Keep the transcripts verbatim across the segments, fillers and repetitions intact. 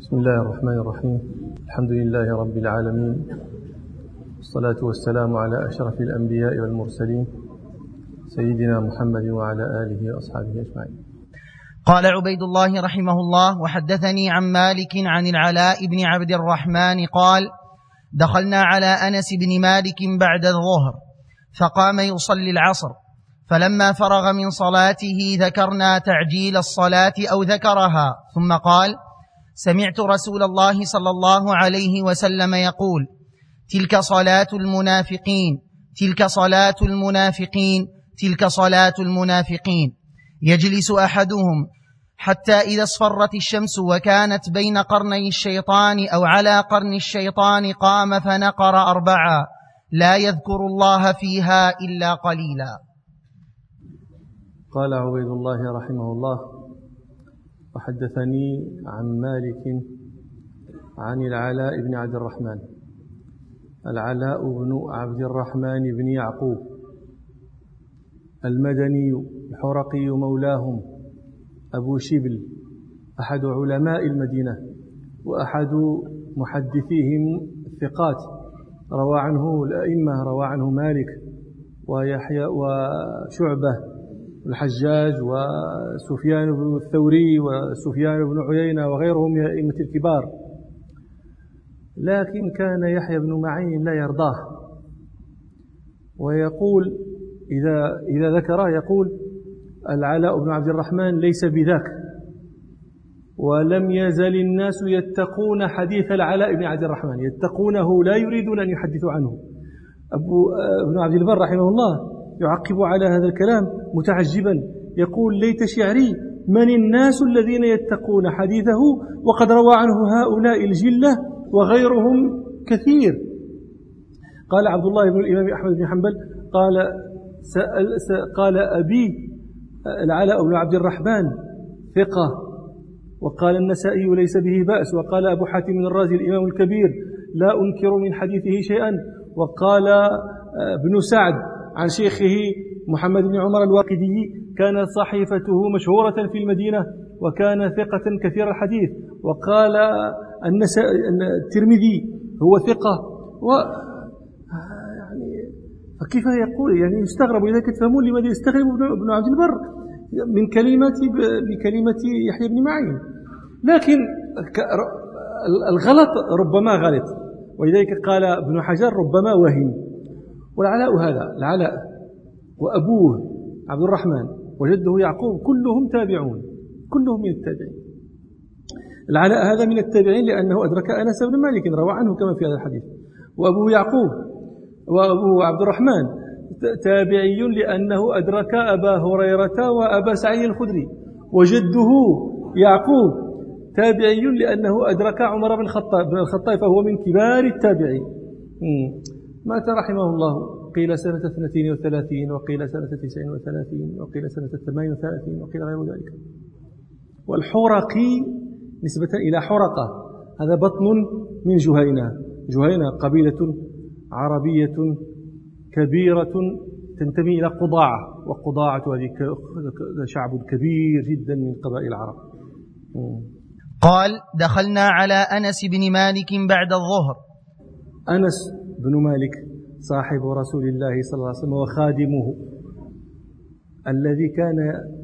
بسم الله الرحمن الرحيم. الحمد لله رب العالمين، والصلاة والسلام على أشرف الأنبياء والمرسلين سيدنا محمد وعلى آله وأصحابه أجمعين. قال عبيد الله رحمه الله: وحدثني عن مالك عن العلاء بن عبد الرحمن قال: دخلنا على أنس بن مالك بعد الظهر فقام يصلي العصر، فلما فرغ من صلاته ذكرنا تعجيل الصلاة أو ذكرها، ثم قال: سمعت رسول الله صلى الله عليه وسلم يقول: تلك صلاة المنافقين تلك صلاة المنافقين تلك صلاة المنافقين يجلس أحدهم حتى إذا اصفرت الشمس وكانت بين قرني الشيطان أو على قرن الشيطان قام فنقر أربعا لا يذكر الله فيها إلا قليلا. قال عبيد الله رحمه الله: وحدثني عن مالك عن العلاء بن عبد الرحمن. العلاء بن عبد الرحمن بن يعقوب المدني الحرقي مولاهم، أبو شبل، أحد علماء المدينة وأحد محدثيهم الثقات، روى عنه الأئمة، روى عنه مالك ويحيى وشعبة الحجاج وسفيان بن الثوري وسفيان بن عيينة وغيرهم من الأئمة الكبار، لكن كان يحيى بن معين لا يرضاه، ويقول إذا إذا ذكره يقول: العلاء بن عبد الرحمن ليس بذاك، ولم يزل الناس يتقون حديث العلاء بن عبد الرحمن، يتقونه لا يريدون أن يحدثوا عنه. أبو ابن عبد البر رحمه الله يعقب على هذا الكلام متعجبا، يقول: ليت شعري من الناس الذين يتقون حديثه وقد روى عنه هؤلاء الجلة وغيرهم كثير. قال عبد الله بن الإمام أحمد بن حنبل قال سأل قال أبي العلاء بن عبد الرحمن ثقة، وقال النسائي ليس به بأس، وقال أبو حاتم الرازي الإمام الكبير لا أنكر من حديثه شيئا، وقال ابن سعد عن شيخه محمد بن عمر الواقدي: كانت صحيفته مشهورة في المدينة وكان ثقة كثير الحديث. وقال الترمذي هو ثقة. و يعني فكيف يقول؟ يعني يستغرب، لذلك تفهمون لماذا يستغرب ابن عبد البر من كلمة بكلمة يحيى بن معين. لكن الغلط ربما غلط، ولذلك قال ابن حجر ربما وهم. والعلاء هذا العلاء وأبوه عبد الرحمن وجده يعقوب كلهم تابعون، كلهم من التابعين. العلاء هذا من التابعين لأنه أدرك أنس بن مالك روى عنه كما في هذا الحديث، وأبوه يعقوب وأبوه عبد الرحمن تابعي لأنه أدرك أبا هريرة وأبا سعيد الخدري، وجده يعقوب تابعي لأنه أدرك عمر بن الخطاب بن الخطاب فهو من كبار التابعين. مات رحمه الله قيل سنة اثنتين وثلاثين، وقيل سنة تسعين وثلاثين، وقيل سنة ثمان وثلاثين، وقيل غير ذلك. والحرقي نسبة إلى حرقة، هذا بطن من جهينة. جهينة قبيلة عربية كبيرة تنتمي إلى قضاعة، وقضاعة هذه شعب كبير جدا من قبائل العرب. قال: دخلنا على أنس بن مالك بعد الظهر. أنس بن مالك صاحب رسول الله صلى الله عليه وسلم وخادمه، الذي كان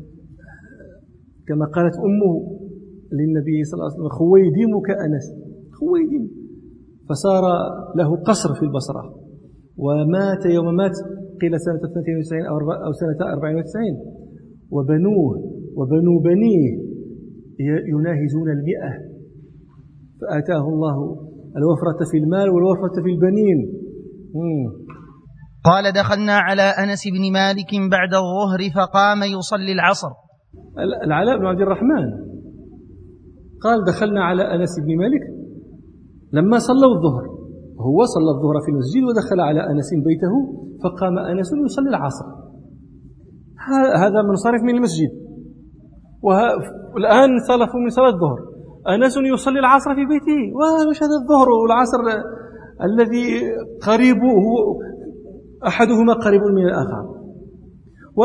كما قالت أمه للنبي صلى الله عليه وسلم: خويدمك أنس، خويدم. فصار له قصر في البصرة، ومات يوم مات قيل سنة اثنتين وتسعين أو سنة أربعين وتسعين، وبنوه وبنو بنيه يناهزون المئة، فآتاه الله الوفرة في المال والوفرة في البنين. مم. قال: دخلنا على أنس بن مالك بعد الظهر فقام يصلي العصر. العلاء بن عبد الرحمن قال: دخلنا على أنس بن مالك لما صلوا الظهر، هو صلى الظهر في المسجد ودخل على أنس بيته، فقام أنس يصلي العصر. هذا منصرف من المسجد، والآن صلفوا من صلاة الظهر، أنس يصلي العصر في بيته. ومش هذا الظهر والعصر الذي قريبه أحدهما قريب من الآخر.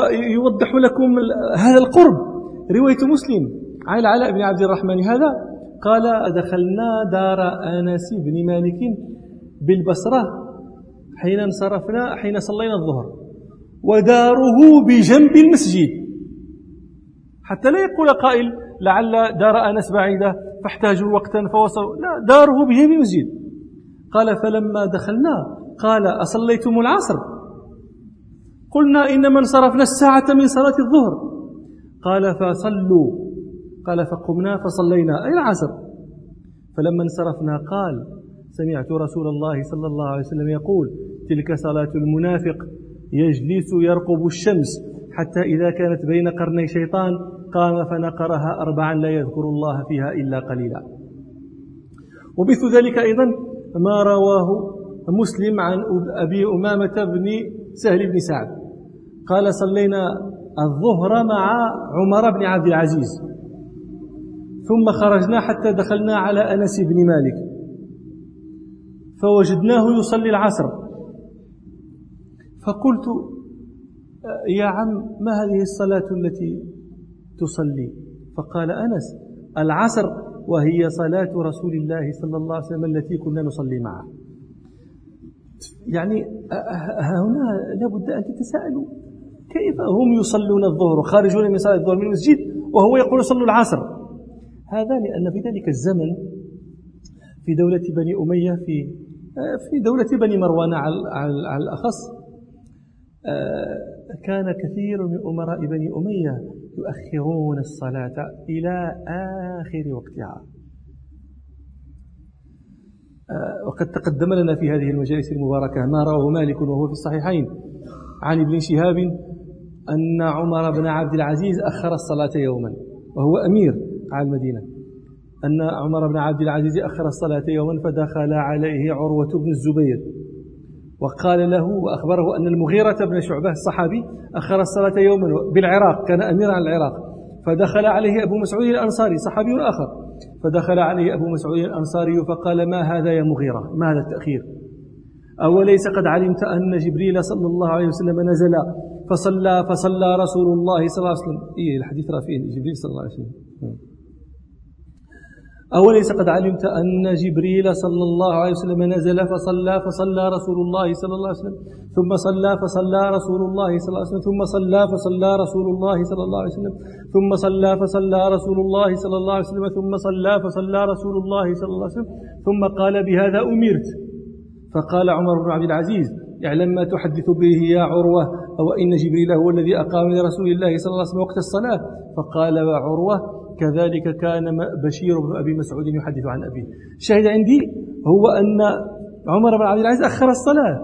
ويوضح لكم هذا القرب رواية مسلم عن العلاء بن عبد الرحمن هذا قال دخلنا دار أنس بن مالك بالبصرة حين انصرفنا حين صلينا الظهر وداره بجنب المسجد، حتى لا يقول قائل لعل دار أنس بعيدة فاحتاجوا وقتا فوصلوا، لا، داره بجنب المسجد. قال فلما دخلنا قال أصليتم العصر؟ قلنا إنما انصرفنا الساعة من صلاة الظهر. قال فصلوا، قال فقمنا فصلينا أي العصر. فلما انصرفنا قال سمعت رسول الله صلى الله عليه وسلم يقول تلك صلاة المنافق يجلس يرقب الشمس حتى إذا كانت بين قرني شيطان قام فنقرها أربعا لا يذكر الله فيها إلا قليلا. ومثل ذلك أيضا ما رواه مسلم عن أبي أمامة بن سهل بن سعد قال صلينا الظهر مع عمر بن عبد العزيز ثم خرجنا حتى دخلنا على أنس بن مالك فوجدناه يصلي العصر، فقلت يا عم ما هذه الصلاة التي تصلي؟ فقال أنس العصر وهي صلاة رسول الله صلى الله عليه وسلم التي كنا نصلي معه. يعني هنا لابد أن تتساءلوا كيف هم يصلون الظهر خارجون من صلاة الظهر من المسجد وهو يقول صلوا العصر؟ هذا لأن في ذلك الزمن في دولة بني أمية في في دولة بني مروان على الأخص كان كثير من أمراء بني أمية يؤخرون الصلاة إلى آخر وقتها. وقد تقدم لنا في هذه المجالس المباركة ما رواه مالك وهو في الصحيحين عن ابن شهاب أن عمر بن عبد العزيز أخر الصلاة يوما وهو أمير على المدينة، أن عمر بن عبد العزيز أخر الصلاة يوما فدخل عليه عروة بن الزبير وقال له وأخبره أن المغيرة بن شعبة الصحابي أخر الصلاة يوما بالعراق، كان أميرا على العراق، فدخل عليه أبو مسعود الأنصاري صحابي آخر، فدخل عليه أبو مسعود الأنصاري فقال ما هذا يا مغيرة، ما هذا التأخير؟ أوليس قد علمت أن جبريل صلى الله عليه وسلم نزل فصلى فصلى رسول الله صلى الله عليه وسلم. إيه الحديث رافين جبريل صلى الله عليه وسلم. أوليس قد علمت أن جبريل صلى الله عليه وسلم نزل فصلى فصلى رسول الله صلى الله عليه وسلم ثم صلى فصلى رسول الله صلى الله عليه وسلم ثم صلى فصلى رسول الله صلى الله عليه وسلم ثم صلى فصلى رسول الله صلى الله عليه وسلم ثم صلى فصلى رسول الله صلى الله عليه وسلم ثم قال بهذا أمرت. فقال عمر بن عبد العزيز اعلم ما تحدث به يا عروة أو إن جبريل هو الذي أقام لرسول الله صلى الله عليه وسلم وقت الصلاة. فقال عروة كذلك كان بشير بن أبي مسعود يحدث عن أبيه. الشاهد عندي هو أن عمر بن عبد العزيز أخر الصلاة،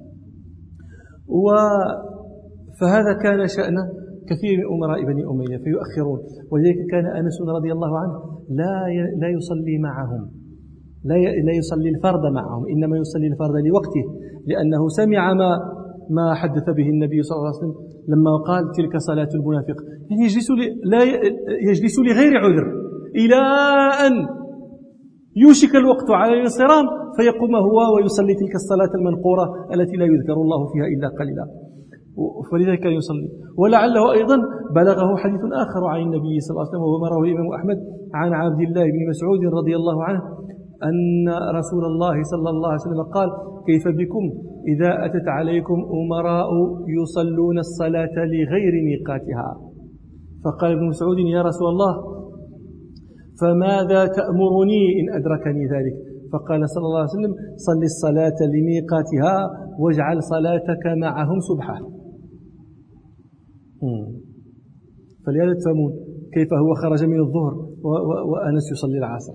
و فهذا كان شأن كثير من أمراء بني أمية فيؤخرون، ولذلك كان أنس رضي الله عنه لا لا يصلي معهم، لا لا يصلي الفرض معهم، إنما يصلي الفرض لوقته، لأنه سمع ما ما حدث به النبي صلى الله عليه وسلم لما قال تلك صلاة المنافق، يعني يجلس لا يجلس لغير عذر إلى أن يوشك الوقت على الانصرام فيقوم هو ويصلي تلك الصلاة المنقورة التي لا يذكر الله فيها إلا قليلا، فلذلك كان يصلي. ولعله أيضا بلغه حديث آخر عن النبي صلى الله عليه وسلم وهو ما رواه الإمام أحمد عن عبد الله بن مسعود رضي الله عنه أن رسول الله صلى الله عليه وسلم قال كيف بكم إذا أتت عليكم أمراء يصلون الصلاة لغير ميقاتها؟ فقال ابن مسعود يا رسول الله فماذا تأمرني إن أدركني ذلك؟ فقال صلى الله عليه وسلم صل الصلاة لميقاتها واجعل صلاتك معهم سبحة. فلهذا تفهمون كيف هو خرج من الظهر وأنس يصلي العصر.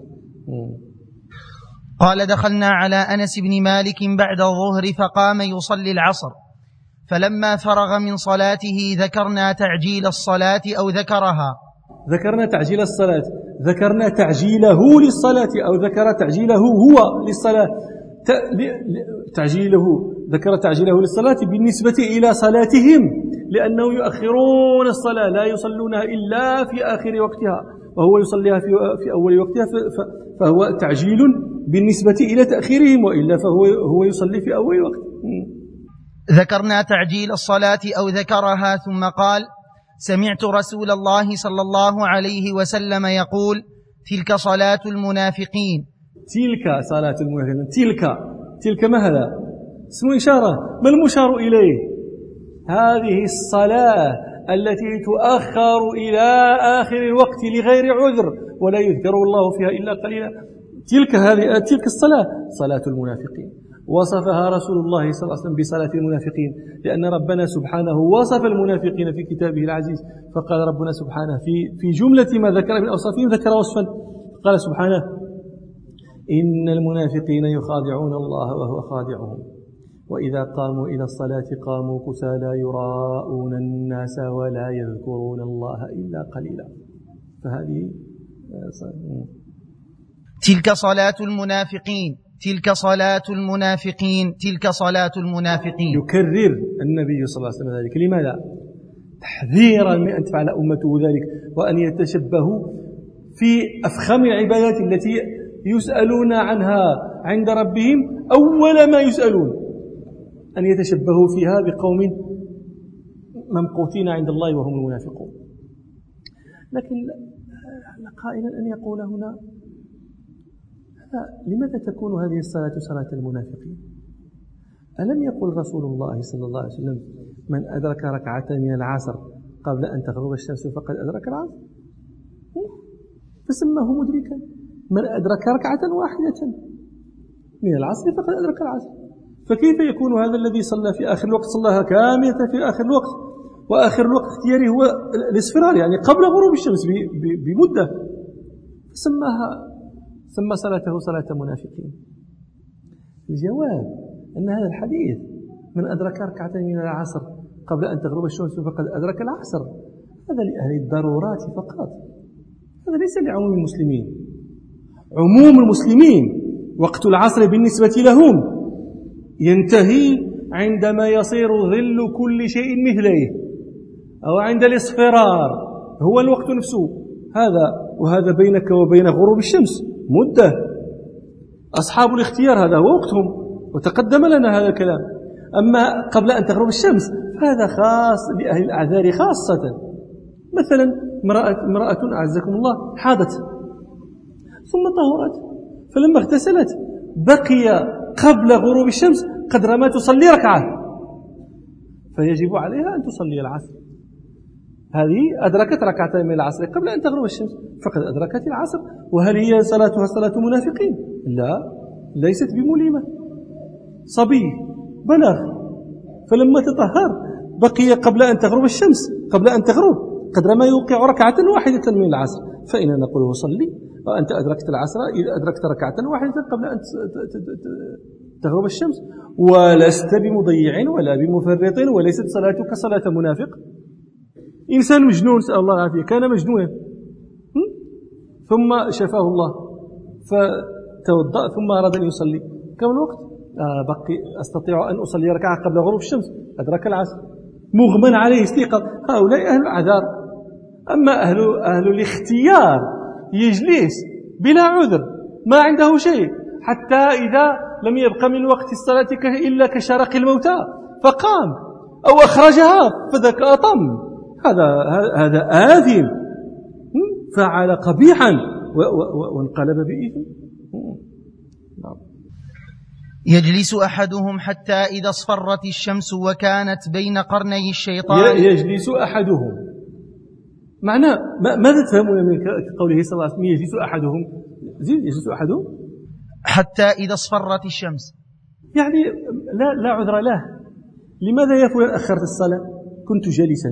قال دخلنا على أنس بن مالك بعد الظهر فقام يصلي العصر، فلما فرغ من صلاته ذكرنا تعجيل الصلاة أو ذكرها ذكرنا تعجيل الصلاة ذكرنا تعجيله للصلاة أو ذكر تعجيله هو للصلاة تعجيله ذكر تعجيله للصلاة بالنسبة إلى صلاتهم، لأنه يؤخرون الصلاة لا يصلونها إلا في آخر وقتها وهو يصليها في أول وقتها، فهو تعجيل بالنسبة إلى تأخيرهم، وإلا فهو هو يصلي في أول وقت. ذكرنا تعجيل الصلاة أو ذكرها ثم قال سمعت رسول الله صلى الله عليه وسلم يقول تلك صلاة المنافقين. تلك صلاة المنافقين. تلك تلك ما هذا؟ اسم إشارة. ما المشار إليه؟ هذه الصلاة التي تؤخر إلى آخر الوقت لغير عذر ولا يذكر الله فيها إلا قليلا. تلك هذه تلك الصلاة صلاة المنافقين. وصفها رسول الله صلى الله عليه وسلم بصلاة المنافقين، لأن ربنا سبحانه وصف المنافقين في كتابه العزيز، فقال ربنا سبحانه في في جملة ما ذكر من أوصافهم ذكر وصفا، قال سبحانه: إن المنافقين يخادعون الله وهو خادعهم وإذا قاموا إلى الصلاة قاموا كسالى يراءون الناس ولا يذكرون الله إلا قليلا. فهذه تلك صلاة المنافقين. تلك صلاة المنافقين. تلك صلاة المنافقين. يكرر النبي صلى الله عليه وسلم ذلك. لماذا؟ تحذيرا من أن تفعل أمته ذلك وأن يتشبهوا في أفخم العبادات التي يسألون عنها عند ربهم. أول ما يسألون أن يتشبهوا فيها بقوم ممقوتين عند الله وهم المنافقون. لكن قائلا أن يقول هنا: لماذا تكون هذه الصلاة صلاة المنافقين؟ ألم يقل رسول الله صلى الله عليه وسلم: من أدرك ركعة من العصر قبل أن تغرب الشمس فقد أدرك العصر؟ فسماه مدركا. من أدرك ركعة واحدة من العصر فقد أدرك العصر. فكيف يكون هذا الذي صلى في آخر الوقت صلاها كاملة في آخر الوقت، وآخر الوقت اختياري هو الاصفرار، يعني قبل غروب الشمس بمدة، سماها سمى صلاته صلاة منافقين؟ الجواب أن هذا الحديث من أدرك ركعتين من العصر قبل أن تغرب الشمس فقد أدرك العصر هذا لأهل الضرورات فقط، هذا ليس لعموم المسلمين. عموم المسلمين وقت العصر بالنسبة لهم ينتهي عندما يصير ظل كل شيء مثليه، أو عند الاصفرار، هو الوقت نفسه هذا، وهذا بينك وبين غروب الشمس مدة. أصحاب الاختيار هذا هو وقتهم، وتقدم لنا هذا الكلام. أما قبل أن تغرب الشمس هذا خاص لأهل الأعذار خاصة. مثلا امرأة, امرأة أعزكم الله حاضت ثم طهرت، فلما اغتسلت بقي قبل غروب الشمس قدر ما تصلي ركعة، فيجب عليها أن تصلي العصر. هذه أدركت ركعتين من العصر قبل أن تغرب الشمس فقد أدركت العصر. وهل هي صلاتها صلاة منافقين؟ لا، ليست بمليمة. صبي بلغ فلما تطهر بقي قبل أن تغرب الشمس قبل أن تغرب قدر ما يوقع ركعة واحدة من العصر، فإن نقول صلي وأنت أدركت العصر إذا أدركت ركعة واحدة قبل أن تغرب الشمس، ولست بمضيع ولا بمفرط، وليست صلاتك صلاة منافق. إنسان مجنون، سأل الله العافية، كان مجنونا ثم شفاه الله فتوضأ ثم أراد أن يصلي. كم الوقت؟ آه بقي أستطيع أن أصلي ركعة قبل غروب الشمس، أدرك العصر. مغمى عليه استيقظ. هؤلاء أهل الأعذار. أما أهل, أهل الاختيار يجلس بلا عذر ما عنده شيء حتى إذا لم يبق من وقت الصلاة إلا كشرق الموتى فقام أو أخرجها فذاك أطم، هذا هذا آثم، فعل قبيحا وانقلب بإثم. يجلس أحدهم حتى إذا اصفرت الشمس وكانت بين قرني الشيطان. يجلس أحدهم معناه ماذا تفهمون من قوله صلى الله عليه وسلم يجلس أحدهم؟ زين، يجلس أحدهم حتى إذا اصفرت الشمس، يعني لا لا عذر له. لماذا يا فلان أخرت الصلاة؟ كنت جالسا.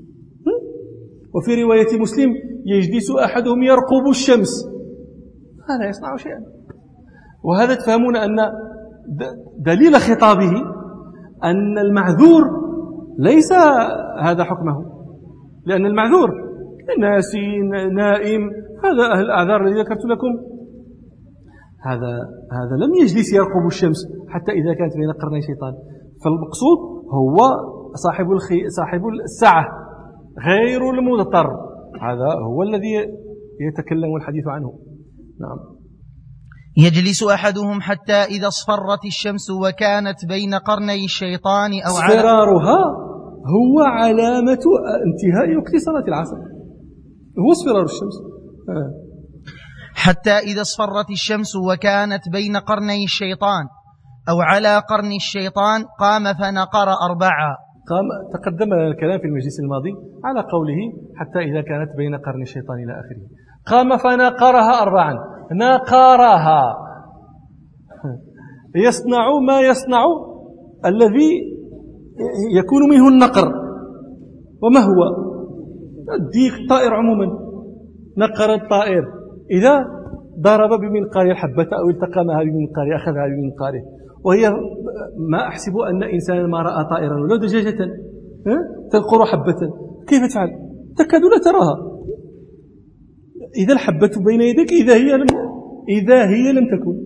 وفي رواية مسلم يجلس أحدهم يرقب الشمس، هذا يصنع شيئا. وهذا تفهمون أن دليل خطابه أن المعذور ليس هذا حكمه، لأن المعذور ناسي نائم، هذا أهل الأعذار الذي ذكرت لكم. هذا هذا لم يجلس يرقب الشمس حتى إذا كانت بين قرني شيطان. فالمقصود هو صاحب الخي صاحب الساعة غير المضطر، هذا هو الذي يتكلم الحديث عنه. نعم. يجلس أحدهم حتى إذا اصفرت الشمس وكانت بين قرني الشيطان أو اصفرارها هو علامة انتهاء وقت صلاة العصر، هو اصفرار الشمس. آه. حتى إذا اصفرت الشمس وكانت بين قرني الشيطان أو على قرن الشيطان قام فنقر أربعا. قام تقدم الكلام في المجلس الماضي على قوله حتى إذا كانت بين قرن الشيطان إلى آخره. قام فنقرها أربعا. نقرها يصنع ما يصنع الذي يكون منه النقر. وما هو الديك الطائر عموما؟ نقر الطائر إذا ضرب بمنقاره الحبة أو التقمها بمنقاره أخذها بمنقاره. وهي ما أحسب أن إنسانا ما رأى طائرا ولا دجاجة تنقر حبة كيف تفعل؟ تكاد لا تراها. إذا الحبة بين يديك إذا هي لم إذا هي لم تكن.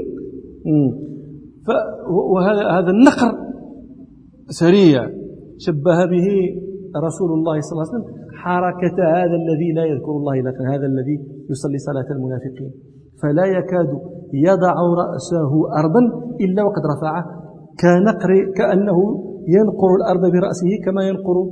وهذا هذا النقر سريع شبه به رسول الله صلى الله عليه وسلم حركة هذا الذي لا يذكر الله لكن هذا الذي يصلي صلاة المنافقين فلا يكاد يضع رأسه أرضا إلا وقد رفعه كنقر كأنه ينقر الأرض برأسه كما ينقر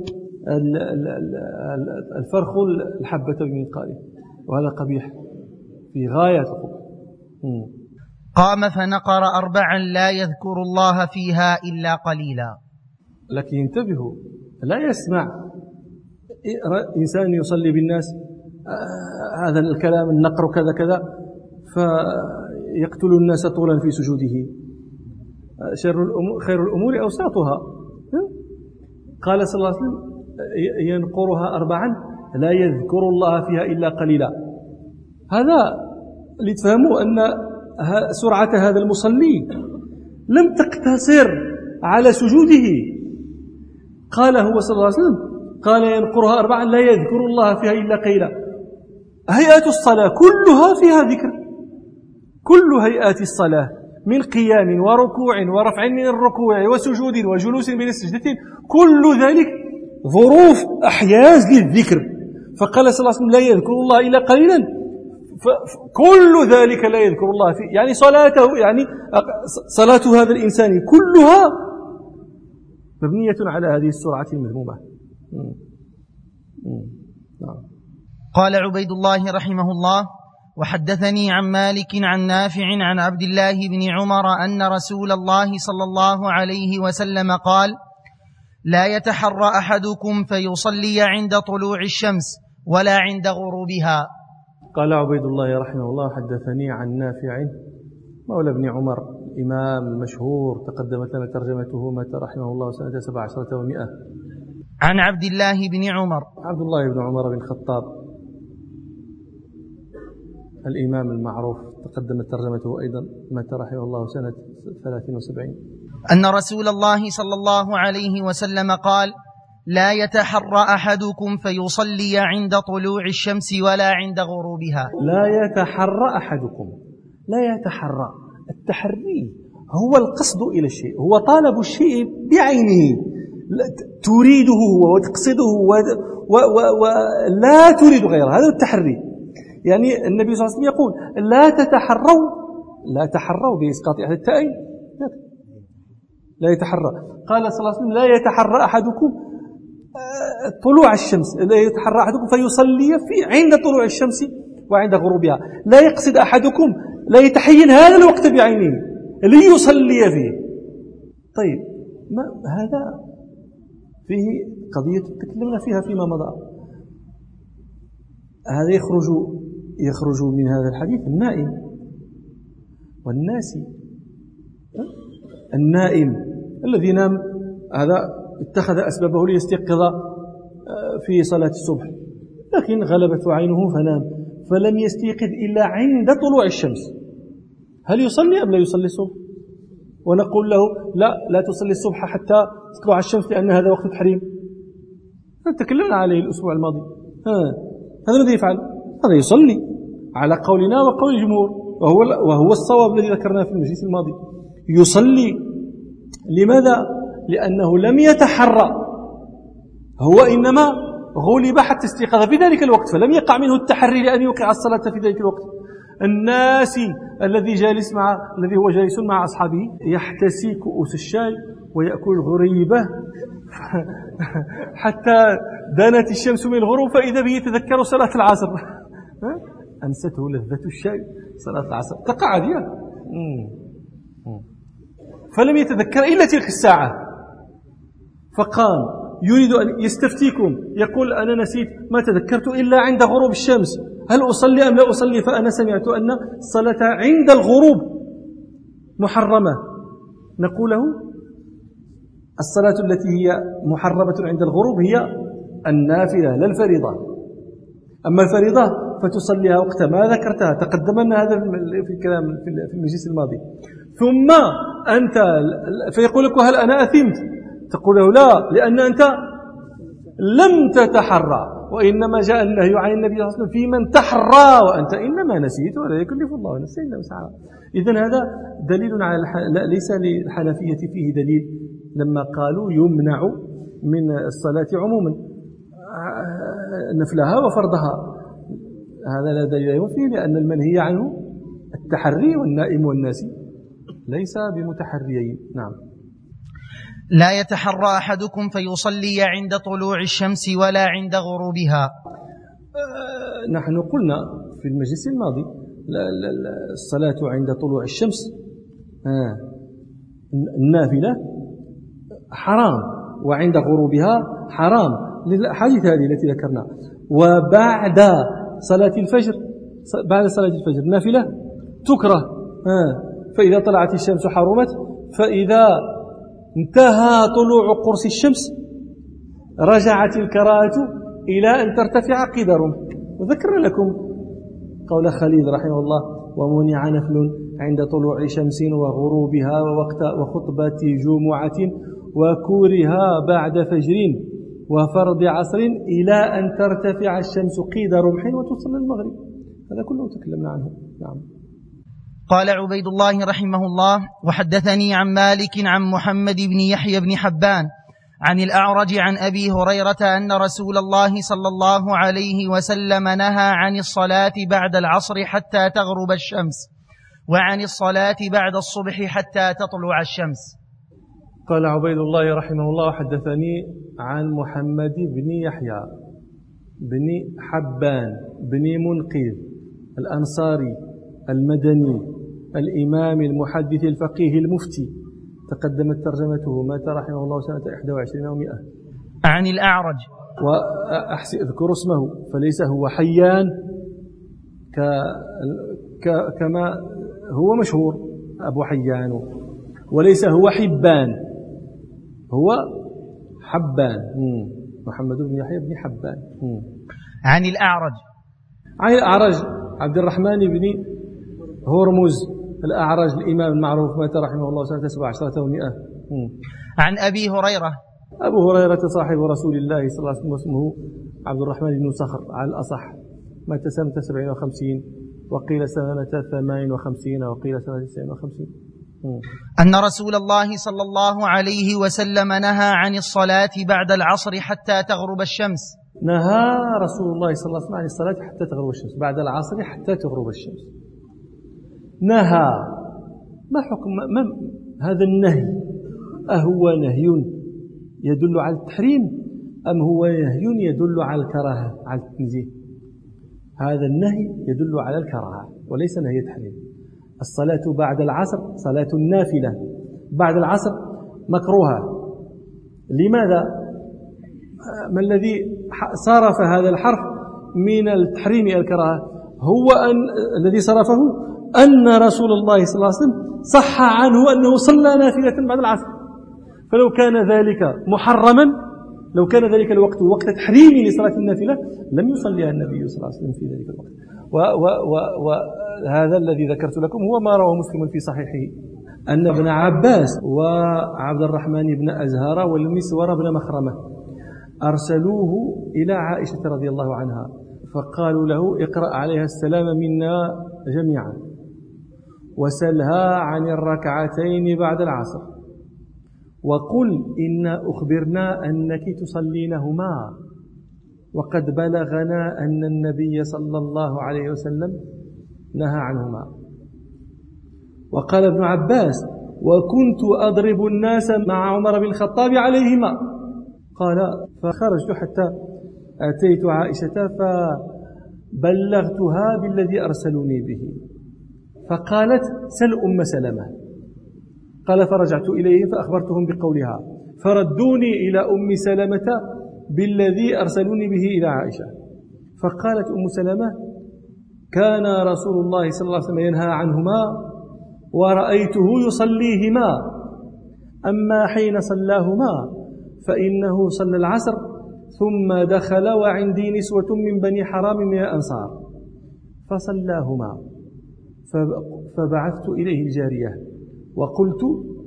الفرخ الحبة بمنقاره. وهذا قبيح في غاية الخبث. قام فنقر أربعا لا يذكر الله فيها إلا قليلا. لكن انتبهوا لا يسمع إنسان يصلي بالناس هذا الكلام النقر كذا كذا فيقتل الناس طولا في سجوده. شر الأمور خير الأمور أوساطها. قال صلى الله عليه وسلم ينقرها أربعا لا يذكر الله فيها إلا قليلا. هذا لتفهموا أن سرعة هذا المصلي لم تقتصر على سجوده. قال هو صلى الله عليه وسلم قال ينقرها أربعا لا يذكر الله فيها إلا قليلا. هيئات الصلاة كلها فيها ذكر. كل هيئات الصلاة من قيام وركوع ورفع من الركوع وسجود وجلوس بين السجدتين كل ذلك ظروف أحياز للذكر. فقال صلى الله عليه وسلم لا يذكر الله إلا قليلا فكل ذلك لا يذكر الله فيه يعني صلاته يعني صلاة هذا الإنسان كلها مبنية على هذه السرعة المذمومة. قال عبيد الله رحمه الله وحدثني عن مالك عن نافع عن عبد الله بن عمر أن رسول الله صلى الله عليه وسلم قال لا يتحرى أحدكم فيصلي عند طلوع الشمس ولا عند غروبها. قال عبيد الله رحمه الله حدثني عن نافع مولى ابن عمر إمام المشهور تقدمت لنا ترجمته مات رحمه الله سنة سبع عشرة ومئة. عن عبد الله بن عمر عبد الله بن عمر بن الخطاب الإمام المعروف تقدمت ترجمته أيضا مات رحمه الله سنة ثلاثين وسبعين. أن رسول الله صلى الله عليه وسلم قال لا يتحرى أحدكم فيصلي عند طلوع الشمس ولا عند غروبها. لا يتحرى أحدكم لا يتحرى. التحري هو القصد إلى الشيء هو طالب الشيء بعينه تريده وتقصده ولا تريد غيره. هذا التحري. يعني النبي صلى الله عليه وسلم يقول لا تتحروا لا تحروا بإسقاط أحد التائين لا يتحرى. قال صلى الله عليه وسلم لا يتحرى أحدكم طلوع الشمس لا يتحرى أحدكم فيصلي في عند طلوع الشمس وعند غروبها. لا يقصد أحدكم لا يتحين هذا الوقت بعينه ليصلي فيه. طيب ما هذا فيه قضية تكلمنا فيها فيما مضى. هذا يخرج يخرج من هذا الحديث النائم والناسي. النائم الذي نام هذا اتخذ أسبابه ليستيقظ في صلاة الصبح لكن غلبت عينه فنام فلم يستيقظ إلا عند طلوع الشمس. هل يصلي أم لا يصلي الصبح؟ ونقول له لا لا تصلي الصبح حتى تطلع الشمس لأن هذا وقت التحريم. تكلمنا عليه الأسبوع الماضي. هذا الذي يفعل هذا يصلي على قولنا وقول الجمهور وهو, وهو الصواب الذي ذكرناه في المجلس الماضي. يصلي لماذا؟ لأنه لم يتحرى هو إنما غلب حتى استيقظ في ذلك الوقت فلم يقع منه التحري لأن يوقع الصلاة في ذلك الوقت. الناسي الذي جالس مع الذي هو جالس مع أصحابه يحتسي كؤوس الشاي ويأكل غريبة حتى دانت الشمس من الغروب فإذا به يتذكر صلاة العصر. أنسته لذة الشاي صلاة العصر تقعد يا فلم يتذكر إلا تلك الساعة، فقام يريد أن يستفتيكم، يقول أنا نسيت ما تذكرت إلا عند غروب الشمس، هل أصلي أم لا أصلي؟ فأنا سمعت أن الصلاة عند الغروب محرمة. نقول له الصلاة التي هي محرمة عند الغروب هي النافلة لا الفريضة، أما الفريضة فتصليها وقت ما ذكرتها، تقدمنا هذا في الكلام في المجلس الماضي. ثم أنت فيقول لك هل أنا أثمت؟ تقول له لا، لأن أنت لم تتحرى، وإنما جاء النهي عن النبي صلى الله عليه وسلم في من تحرى، وأنت إنما نسيت ولا يكلف الله نفسا إلا وسعها. إذن هذا دليل على الح... لا ليس للحنفية فيه دليل لما قالوا يمنع من الصلاة عموما نفلها وفرضها، هذا لا دليل فيه، لأن المنهي عنه التحري، والنائم والناسي ليس بمتحريين. نعم. لا يتحرى أحدكم فيصلي عند طلوع الشمس ولا عند غروبها. أه نحن قلنا في المجلس الماضي لا لا لا الصلاة عند طلوع الشمس آه النافلة حرام، وعند غروبها حرام للحديث هذه التي ذكرنا. وبعد صلاة الفجر بعد صلاة الفجر النافلة تكره، آه فإذا طلعت الشمس حرمت، فإذا انتهى طلوع قرص الشمس رجعت الكراهة إلى أن ترتفع قدرهم. وذكر لكم قول خليل رحمه الله: ومنع نفل عند طلوع شمس وغروبها ووقت وخطبة جمعة وكورها بعد فجر وفرض عصر إلى أن ترتفع الشمس قيد رمح وتصل المغرب. هذا كله تكلمنا عنه. نعم. قال عبيد الله رحمه الله: وحدثني عن مالك عن محمد بن يحيى بن حبان عن الأعرج عن أبي هريرة أن رسول الله صلى الله عليه وسلم نهى عن الصلاة بعد العصر حتى تغرب الشمس، وعن الصلاة بعد الصبح حتى تطلع الشمس. قال عبيد الله رحمه الله: حدثني عن محمد بن يحيى بن حبان بن منقذ الأنصاري المدني الإمام المحدث الفقيه المفتي، تقدمت ترجمته، مات رحمه الله سنة إحدى وعشرين ومئة. عن الأعرج، وأحسن أذكر اسمه فليس هو حيان ك... ك... كما هو مشهور أبو حيان، وليس هو حبان، هو حبان. محمد بن يحيى بن حبان. عن الأعرج عن الأعرج عبد الرحمن بن هرمز الأعرج الإمام المعروف، مات رحمه الله سنة سبع عشرة ومئة. عن أبي هريرة أبو هريرة صاحب رسول الله صلى الله عليه وسلم، اسمه عبد الرحمن بن صخر على الأصح، مات سنة سبعين وخمسين، وقيل سنة ثمان وخمسين، وقيل سنة تسعين وخمسين. أن رسول الله صلى الله عليه وسلم نهى عن الصلاة بعد العصر حتى تغرب الشمس. نهى رسول الله صلى الله عليه وسلم عن الصلاة حتى تغرب الشمس، بعد العصر حتى تغرب الشمس. نهى، ما حكم ما هذا النهي؟ أهو نهي يدل على التحريم أم هو نهي يدل على الكراهة، على التنزيه؟ هذا النهي يدل على الكراهة وليس نهي تحريم. الصلاة بعد العصر صلاة النافلة بعد العصر مكروهة. لماذا؟ ما الذي صرف هذا الحرف من التحريم إلى الكراهة؟ هو أن الذي صرفه أن رسول الله صلى الله عليه وسلم صح عنه أنه صلى نافلة بعد العصر، فلو كان ذلك محرما، لو كان ذلك الوقت وقت تحريم لصلاة النافلة لم يصليها النبي صلى الله عليه وسلم في ذلك الوقت. وهذا الذي ذكرت لكم هو ما رواه مسلم في صحيحه، أن ابن عباس وعبد الرحمن بن أزهر والمسور بن مخرمة أرسلوه إلى عائشة رضي الله عنها، فقالوا له: اقرأ عليها السلام منا جميعا وسلها عن الركعتين بعد العصر، وقل إن أخبرنا أنك تصلينهما، وقد بلغنا أن النبي صلى الله عليه وسلم نهى عنهما. وقال ابن عباس: وكنت أضرب الناس مع عمر بن الخطاب عليهما. قال: فخرجت حتى أتيت عائشة بلغتها بالذي أرسلوني به. فقالت سل أم سلمة. قال فرجعت إليهم فأخبرتهم بقولها فردوني إلى أم سلمة بالذي أرسلوني به إلى عائشة. فقالت أم سلمة كان رسول الله صلى الله عليه وسلم ينهى عنهما ورأيته يصليهما، أما حين صلاهما فإنه صلى العصر ثم دخل وعندي نسوة من بني حرام من الأنصار فصلاهما، فبعثت إليه الجارية وقلت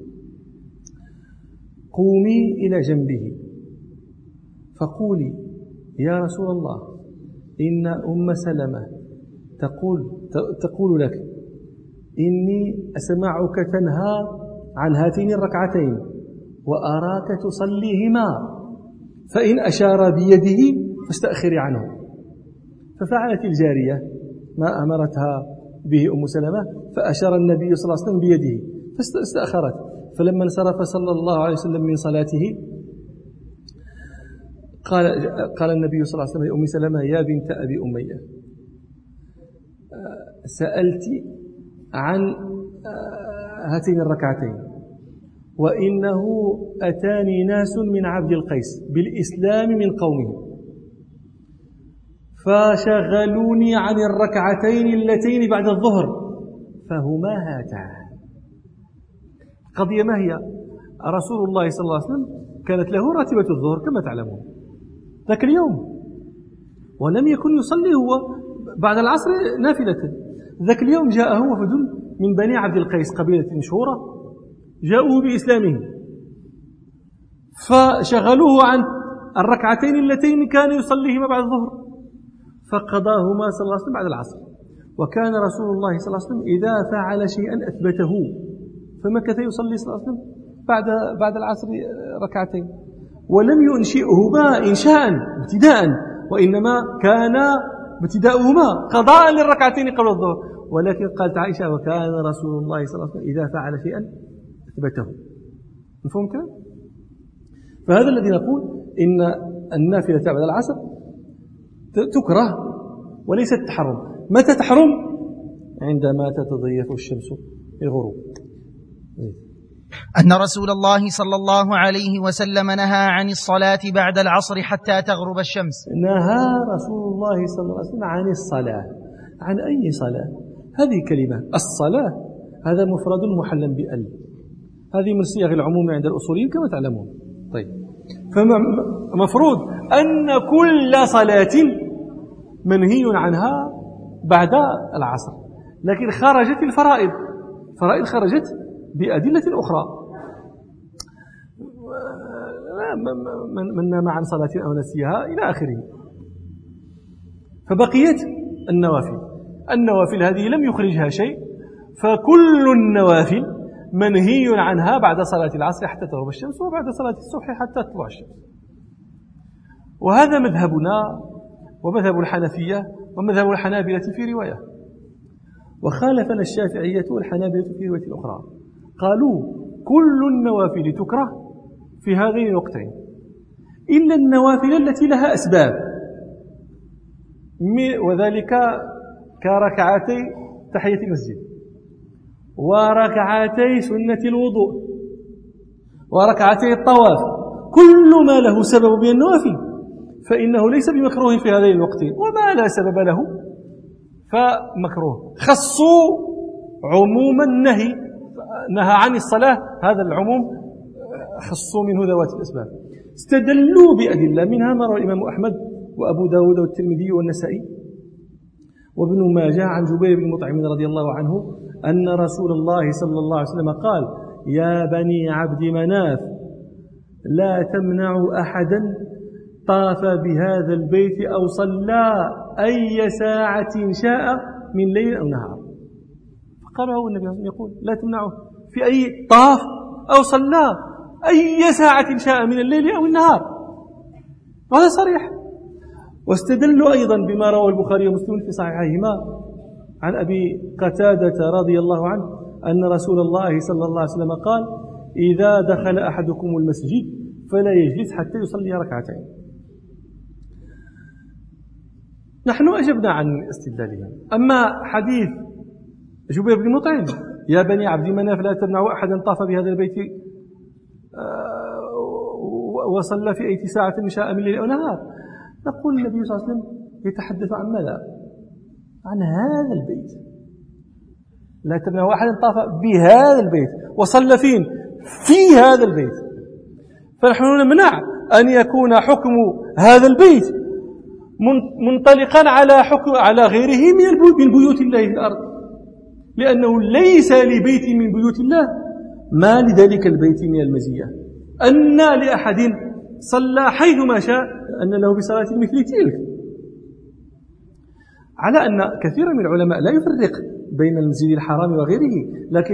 قومي إلى جنبه فقولي يا رسول الله إن أم سلمة تقول, تقول لك إني أسمعك تنهى عن هاتين الركعتين وأراك تصليهما، فإن أشار بيده فاستأخري عنه. ففعلت الجارية ما أمرتها به أم سلمة، فأشار النبي صلى الله عليه وسلم بيده فاستأخرت. فلما انصرف صلى الله عليه وسلم من صلاته قال, قال النبي صلى الله عليه وسلم لأم سلمة يا بنت أبي أمية سألت عن هاتين الركعتين وإنه أتاني ناس من عبد القيس بالإسلام من قومه فشغلوني عن الركعتين اللتين بعد الظهر فهما هاتان. قضية ما هي؟ رسول الله صلى الله عليه وسلم كانت له راتبة الظهر كما تعلمون ذاك اليوم، ولم يكن يصلي هو بعد العصر نافلة. ذاك اليوم جاءه وفد من بني عبد القيس قبيلة مشهورة جاءوا بإسلامه فشغلوه عن الركعتين اللتين كان يصليهما بعد الظهر فقضاهما صلى الله عليه وسلم بعد العصر. وكان رسول الله صلى الله عليه وسلم إذا فعل شيئا أثبته، فمكث يصلي صلى الله عليه وسلم بعد بعد العصر ركعتين، ولم ينشئهما إنشاء ابتداء، وإنما كان ابتداؤهما قضاء للركعتين قبل الظهر. ولكن قالت عائشة وكان رسول الله صلى الله عليه وسلم إذا فعل شيئا أثبته. مفهوم كده؟ فهذا الذي نقول إن النافلة بعد العصر تكره وليست تحرم. متى تحرم؟ عندما تتضيف الشمس للغروب. أن رسول الله صلى الله عليه وسلم نهى عن الصلاة بعد العصر حتى تغرب الشمس. نهى رسول الله صلى الله عليه وسلم عن الصلاة. عن أي صلاة؟ هذه كلمة الصلاة هذا مفرد محلا بأل، هذه من صيغ العموم عند الأصوليين كما تعلمون. طيب، فمفروض أن كل صلاة منهي عنها بعد العصر، لكن خرجت الفرائض، فرائض خرجت بأدلة أخرى. من نام عن صلاة أو نسيها إلى آخره. فبقيت النوافل، النوافل هذه لم يخرجها شيء، فكل النوافل منهي عنها بعد صلاة العصر حتى تغرب الشمس وبعد صلاة الصبح حتى تطلع الشمس. وهذا مذهبنا ومذهب الحنفية ومذهب الحنابلة في رواية، وخالفنا الشافعية والحنابلة في رواية أخرى، قالوا كل النوافل تكره في هذين الوقتين إلا النوافل التي لها أسباب، وذلك كركعتي تحية المسجد وركعتي سنة الوضوء وركعتي الطواف، كل ما له سبب من النوافل فإنه ليس بمكروه في هذين الوقتين، وما لا سبب له فمكروه. خصوا عموم النهي، نهى عن الصلاة، هذا العموم خصوا منه ذوات الأسباب، استدلوا بأدلة منها ما روى الإمام أحمد وأبو داود والترمذي والنسائي وابن ماجه عن جبير بن مطعم رضي الله عنه أن رسول الله صلى الله عليه وسلم قال يا بني عبد مناف لا تمنعوا أحدا طاف بهذا البيت أو صلى أي ساعة شاء من ليل أو نهار. فقال هو النبي صلى الله عليه وسلم يقول لا تمنعه في أي طاف أو صلى أي ساعة شاء من الليل أو النهار، وهذا صريح. واستدلوا أيضا بما روى البخاري ومسلم في صحيحيهما عن أبي قتادة رضي الله عنه أن رسول الله صلى الله عليه وسلم قال إذا دخل أحدكم المسجد فلا يجلس حتى يصلي ركعتين. نحن أجبنا عن استدلالهم. أما حديث جبير بن مطعم يا بني عبد مناف لا تمنعوا أحدا طاف بهذا البيت وصلى في أي ساعة من شاء من ليل أو نهار، نقول النبي صلى الله عليه وسلم يتحدث عن ماذا؟ عن هذا البيت. لا تمنعوا أحدا طاف بهذا البيت وصلى فين؟ في هذا البيت. فنحن نمنع أن يكون حكم هذا البيت منطلقا على حكم على غيره من بيوت الله في الأرض، لأنه ليس لبيت من بيوت الله ما لذلك البيت من المزية أن لأحد صلى حيث ما شاء أن له بصلاة مثل تلك. على أن كثير من العلماء لا يفرق بين المسجد الحرام وغيره، لكن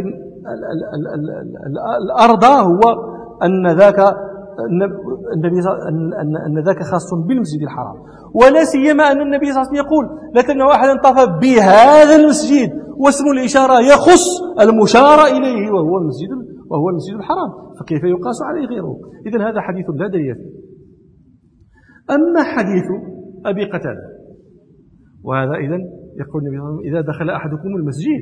الأرض هو أن ذاك النبي أن أن ذاك خاص بالمسجد الحرام، ولا سيما أن النبي صلى الله عليه وسلم يقول لا تمنعوا أحدا طاف بهذا المسجد، واسم الإشارة يخص المشار إليه وهو المسجد وهو المسجد الحرام، فكيف يقاس عليه غيره؟ إذن هذا حديث لا دليل فيه. أما حديث أبي قتادة، وهذا إذن يقول النبي صلى الله عليه وسلم إذا دخل أحدكم المسجد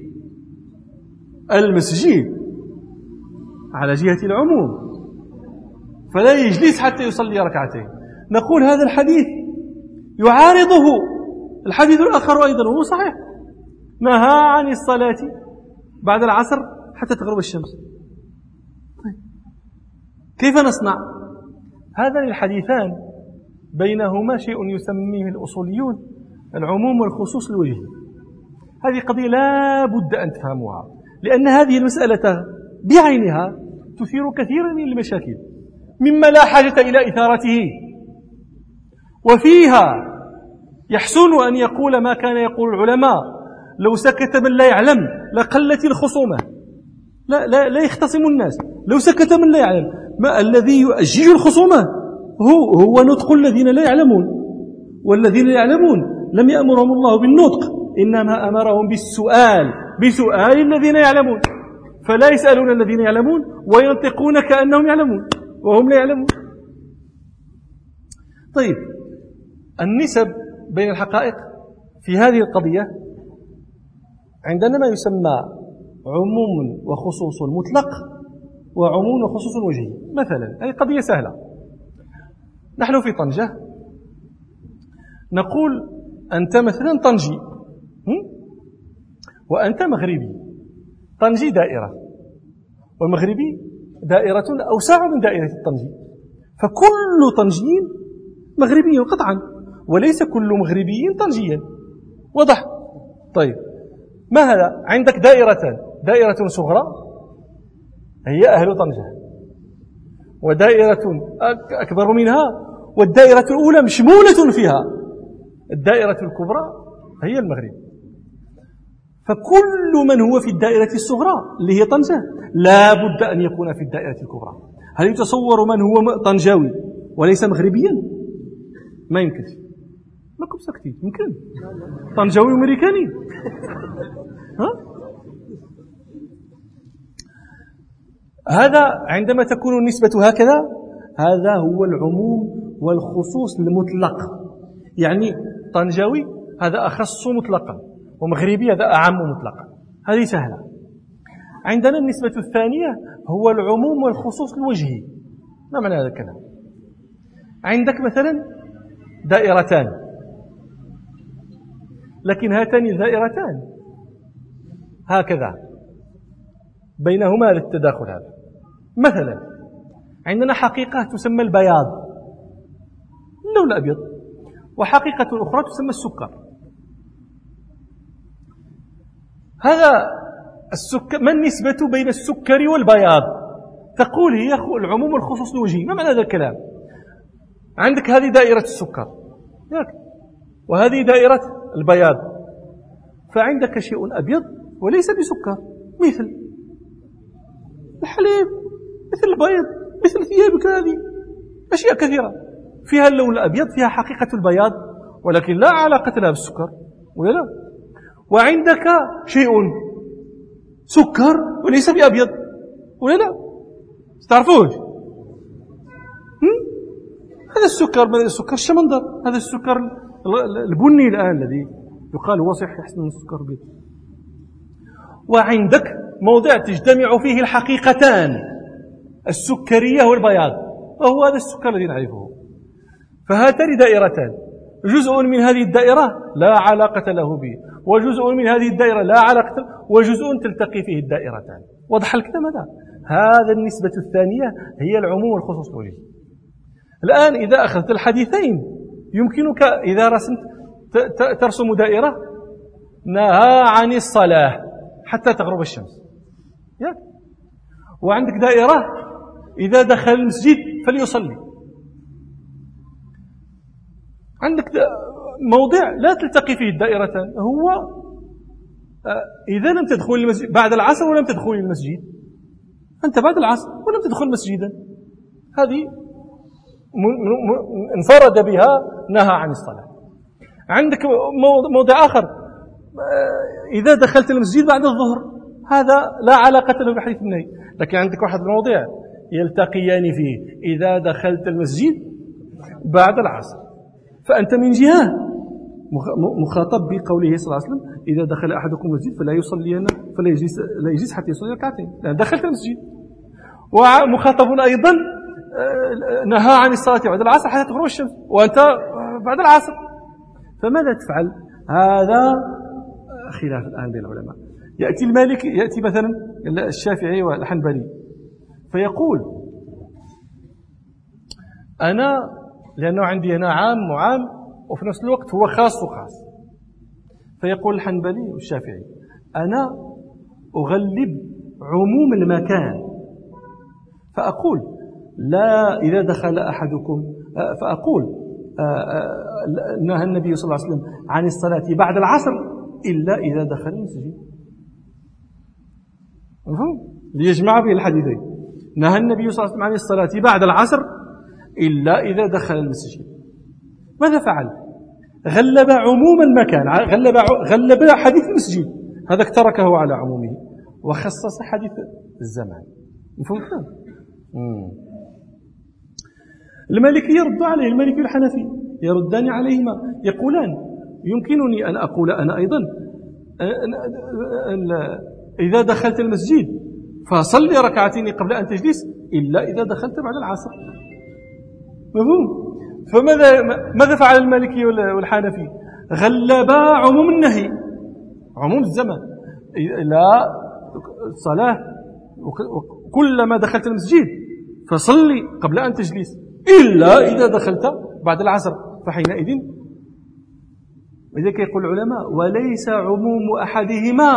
المسجد على جهة العموم فلا يجلس حتى يصلي ركعتين. نقول هذا الحديث يعارضه الحديث الآخر أيضا وهو صحيح، نهى عن الصلاة بعد العصر حتى تغرب الشمس. طيب كيف نصنع؟ هذان الحديثان بينهما شيء يسميه الأصوليون العموم والخصوص الوجهي. هذه قضية لا بد أن تفهموها، لأن هذه المسألة بعينها تثير كثيرا من المشاكل مما لا حاجة إلى إثارته، وفيها يحسن أن يقول ما كان يقول العلماء لو سكت من لا يعلم لقلت الخصومة، لا, لا, لا يختصم الناس. لو سكت من لا يعلم، ما الذي يؤجج الخصومة هو, هو نطق الذين لا يعلمون، والذين لا يعلمون لم يأمرهم الله بالنطق، إنما أمرهم بالسؤال بسؤال الذين يعلمون، فلا يسألون الذين يعلمون وينطقون كأنهم يعلمون وهم لا يعلمون. طيب النسب بين الحقائق في هذه القضية عندنا ما يسمى عموم وخصوص مطلق وعموم وخصوص وجهي. مثلا هذه قضية سهلة، نحن في طنجة نقول أنت مثلا طنجي وأنت مغربي. طنجي دائرة والمغربي دائرة أوسع من دائرة الطنجي، فكل طنجي مغربي قطعا وليس كل مغربي طنجيا. واضح؟ طيب ما هذا؟ عندك دائرتان، دائرة صغرى هي أهل طنجة، ودائرة أكبر منها والدائرة الأولى مشمولة فيها الدائرة الكبرى هي المغرب. فكل من هو في الدائرة الصغرى اللي هي طنجة لا بد أن يكون في الدائرة الكبرى. هل يتصور من هو طنجاوي وليس مغربيا؟ ما يمكن. ما كنت سكتي يمكن طنجاوي أمريكاني ها؟ هذا عندما تكون النسبة هكذا هذا هو العموم والخصوص المطلق، يعني طنجاوي هذا أخص مطلقا ومغربي هذا أعم مطلقا. هذه سهلة. عندنا النسبة الثانية هو العموم والخصوص الوجهي. ما معنى هذا الكلام؟ عندك مثلا دائرتان، لكن هاتان الدائرتان هكذا بينهما هذا التداخل. هذا مثلا عندنا حقيقة تسمى البياض اللون الأبيض، وحقيقة أخرى تسمى السكر. هذا السكر ما النسبة بين السكر والبياض؟ تقول هي العموم والخصوص الوجهي. ما معنى هذا الكلام؟ عندك هذه دائرة السكر وهذه دائرة البياض، فعندك شيء أبيض وليس بسكر مثل الحليب، مثل البيض، مثل ثيابك، هذه أشياء كثيرة فيها اللون الأبيض، فيها حقيقة البياض ولكن لا علاقة لها بالسكر ولا لا. وعندك شيء سكر وليس بأبيض ولا لا، تعرفوش؟ هذا السكر، السكر الشمندر، هذا السكر البني الآن الذي يقال هو صحي أحسن من السكر البيض. وعندك موضع تجتمع فيه الحقيقتان، السكرية والبياض، وهو هذا السكر الذي نعرفه. فهاتان دائرتان، جزء من هذه الدائرة لا علاقة له به، وجزء من هذه الدائرة لا علاقة له، وجزء تلتقي فيه الدائرتان. وضح لك ماذا؟ هذا النسبة الثانية هي العموم والخصوص الوجهي. الآن إذا أخذت الحديثين يمكنك إذا رسمت ترسم دائرة نهى عن الصلاة حتى تغرب الشمس، ياك؟ وعندك دائرة إذا دخل المسجد فليصلي. عندك موضع لا تلتقي فيه الدائرتان، هو إذا لم تدخل المسجد بعد العصر ولم تدخل المسجد، أنت بعد العصر ولم تدخل مسجدا، هذه انفرد بها نهى عن الصلاة. عندك موضع آخر إذا دخلت المسجد بعد الظهر، هذا لا علاقة له بحديث النهي. لكن عندك واحد المواضيع يلتقيان فيه إذا دخلت المسجد بعد العصر، فأنت من جهة مخاطب بقوله صلى الله عليه وسلم إذا دخل أحدكم المسجد فلا يصلين فلا يجلس لا يجلس حتى يصلي ركعتين، لأن دخلت المسجد. ومخاطب أيضا نهى عن الصلاة بعد العصر حتى تغرب الشمس، وأنت بعد العصر. فماذا تفعل؟ هذا خلاف الآن بين العلماء. يأتي المالك، يأتي مثلا الشافعي والحنبلي فيقول أنا لأنه عندي هنا عام وعام وفي نفس الوقت هو خاص وخاص، فيقول الحنبلي والشافعي أنا أغلب عموم المكان، فأقول لا إذا دخل أحدكم، فأقول نهى النبي صلى الله عليه وسلم عن الصلاة بعد العصر إلا إذا دخل المسجد. مفهوم؟ ليجمع بين الحديثين، نهى النبي صلى الله عليه وسلم عن الصلاة بعد العصر إلا إذا دخل المسجد. ماذا فعل؟ غلب عموم المكان، غلب غلب حديث المسجد، هذا تركه على عمومه وخصص حديث الزمان. مفهوم الكلام؟ المالكي يرد عليه، المالكي والحنفي يردان عليهما، يقولان يمكنني أن أقول أنا أيضا إذا دخلت المسجد فصلي ركعتين قبل أن تجلس إلا إذا دخلت بعد العصر. مفهوم؟ فماذا ماذا فعل المالكي والحنفي؟ غلبا عموم النهي، عموم الزمان، لا الصلاة كلما دخلت المسجد فصلي قبل أن تجلس إلا إذا دخلت بعد العصر، فحينئذ لذلك يقول العلماء وليس عموم أحدهما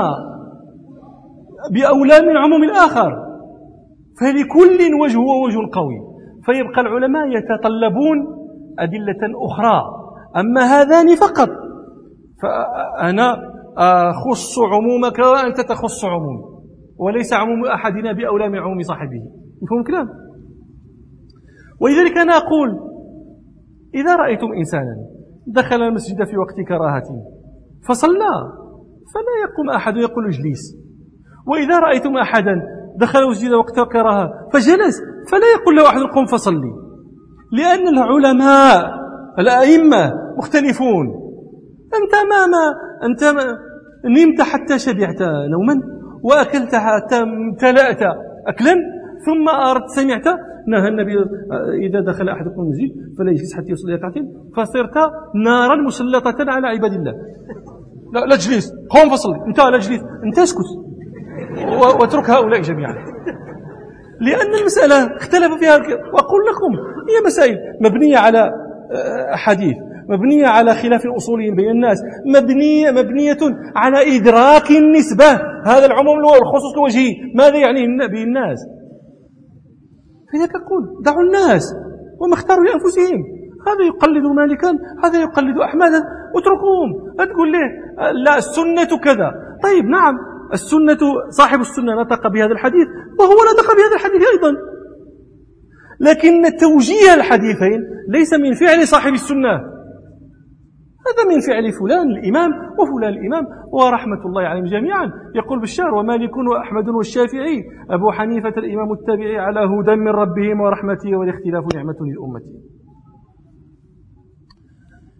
بأولى من عموم الآخر، فلكل وجه ووجه قوي، فيبقى العلماء يتطلبون أدلة أخرى. أما هذان فقط فأنا أخص عمومك وأنت تخص عمومي، وليس عموم أحدنا بأولى من عموم صاحبه. مفهوم الكلام؟ ولذلك أنا أقول إذا رأيتم إنسانا دخل المسجد في وقت كراهة فصلى فلا يقوم أحد يقول اجلس، وإذا رأيتم أحدا دخل المسجد وقت كراهة فجلس فلا يقول له أحد قم فصلي، لأن العلماء الأئمة مختلفون. أنت ما ما أنت ما نمت حتى شبعت نوما وأكلت حتى امتلأت أكلا ثم أردت سمعت نهى النبي إذا دخل أحدكم المسجد فلا يجلس حتى يصلي ركعتين، فصرت نارا مسلطة على عباد الله. لا, لا تجلس، قوم فصلي، انت لا تجلس، انت اسكت واترك هؤلاء جميعا، لأن المسألة اختلف فيها. وأقول لكم هي مسائل مبنية على حديث، مبنية على خلاف أصولي بين الناس، مبنية مبنية على إدراك النسبة. هذا العموم والخصوص الوجهي ماذا يعني به الناس؟ فلذلك أقول دعوا الناس وما اختاروا لأنفسهم، هذا يقلد مالكا هذا يقلد أحمدا، اتركوهم. تقول ليه لا السنة كذا، طيب نعم السنة، صاحب السنة نطق بهذا الحديث وهو نطق بهذا الحديث أيضا، لكن توجيه الحديثين ليس من فعل صاحب السنة، هذا من فعل فلان الإمام وفلان الإمام ورحمة الله عليهم جميعا. يقول بشار ومالك وأحمد والشافعي أبو حنيفة الإمام التابعي على هدى من ربهم ورحمته والاختلاف نعمة للأمة.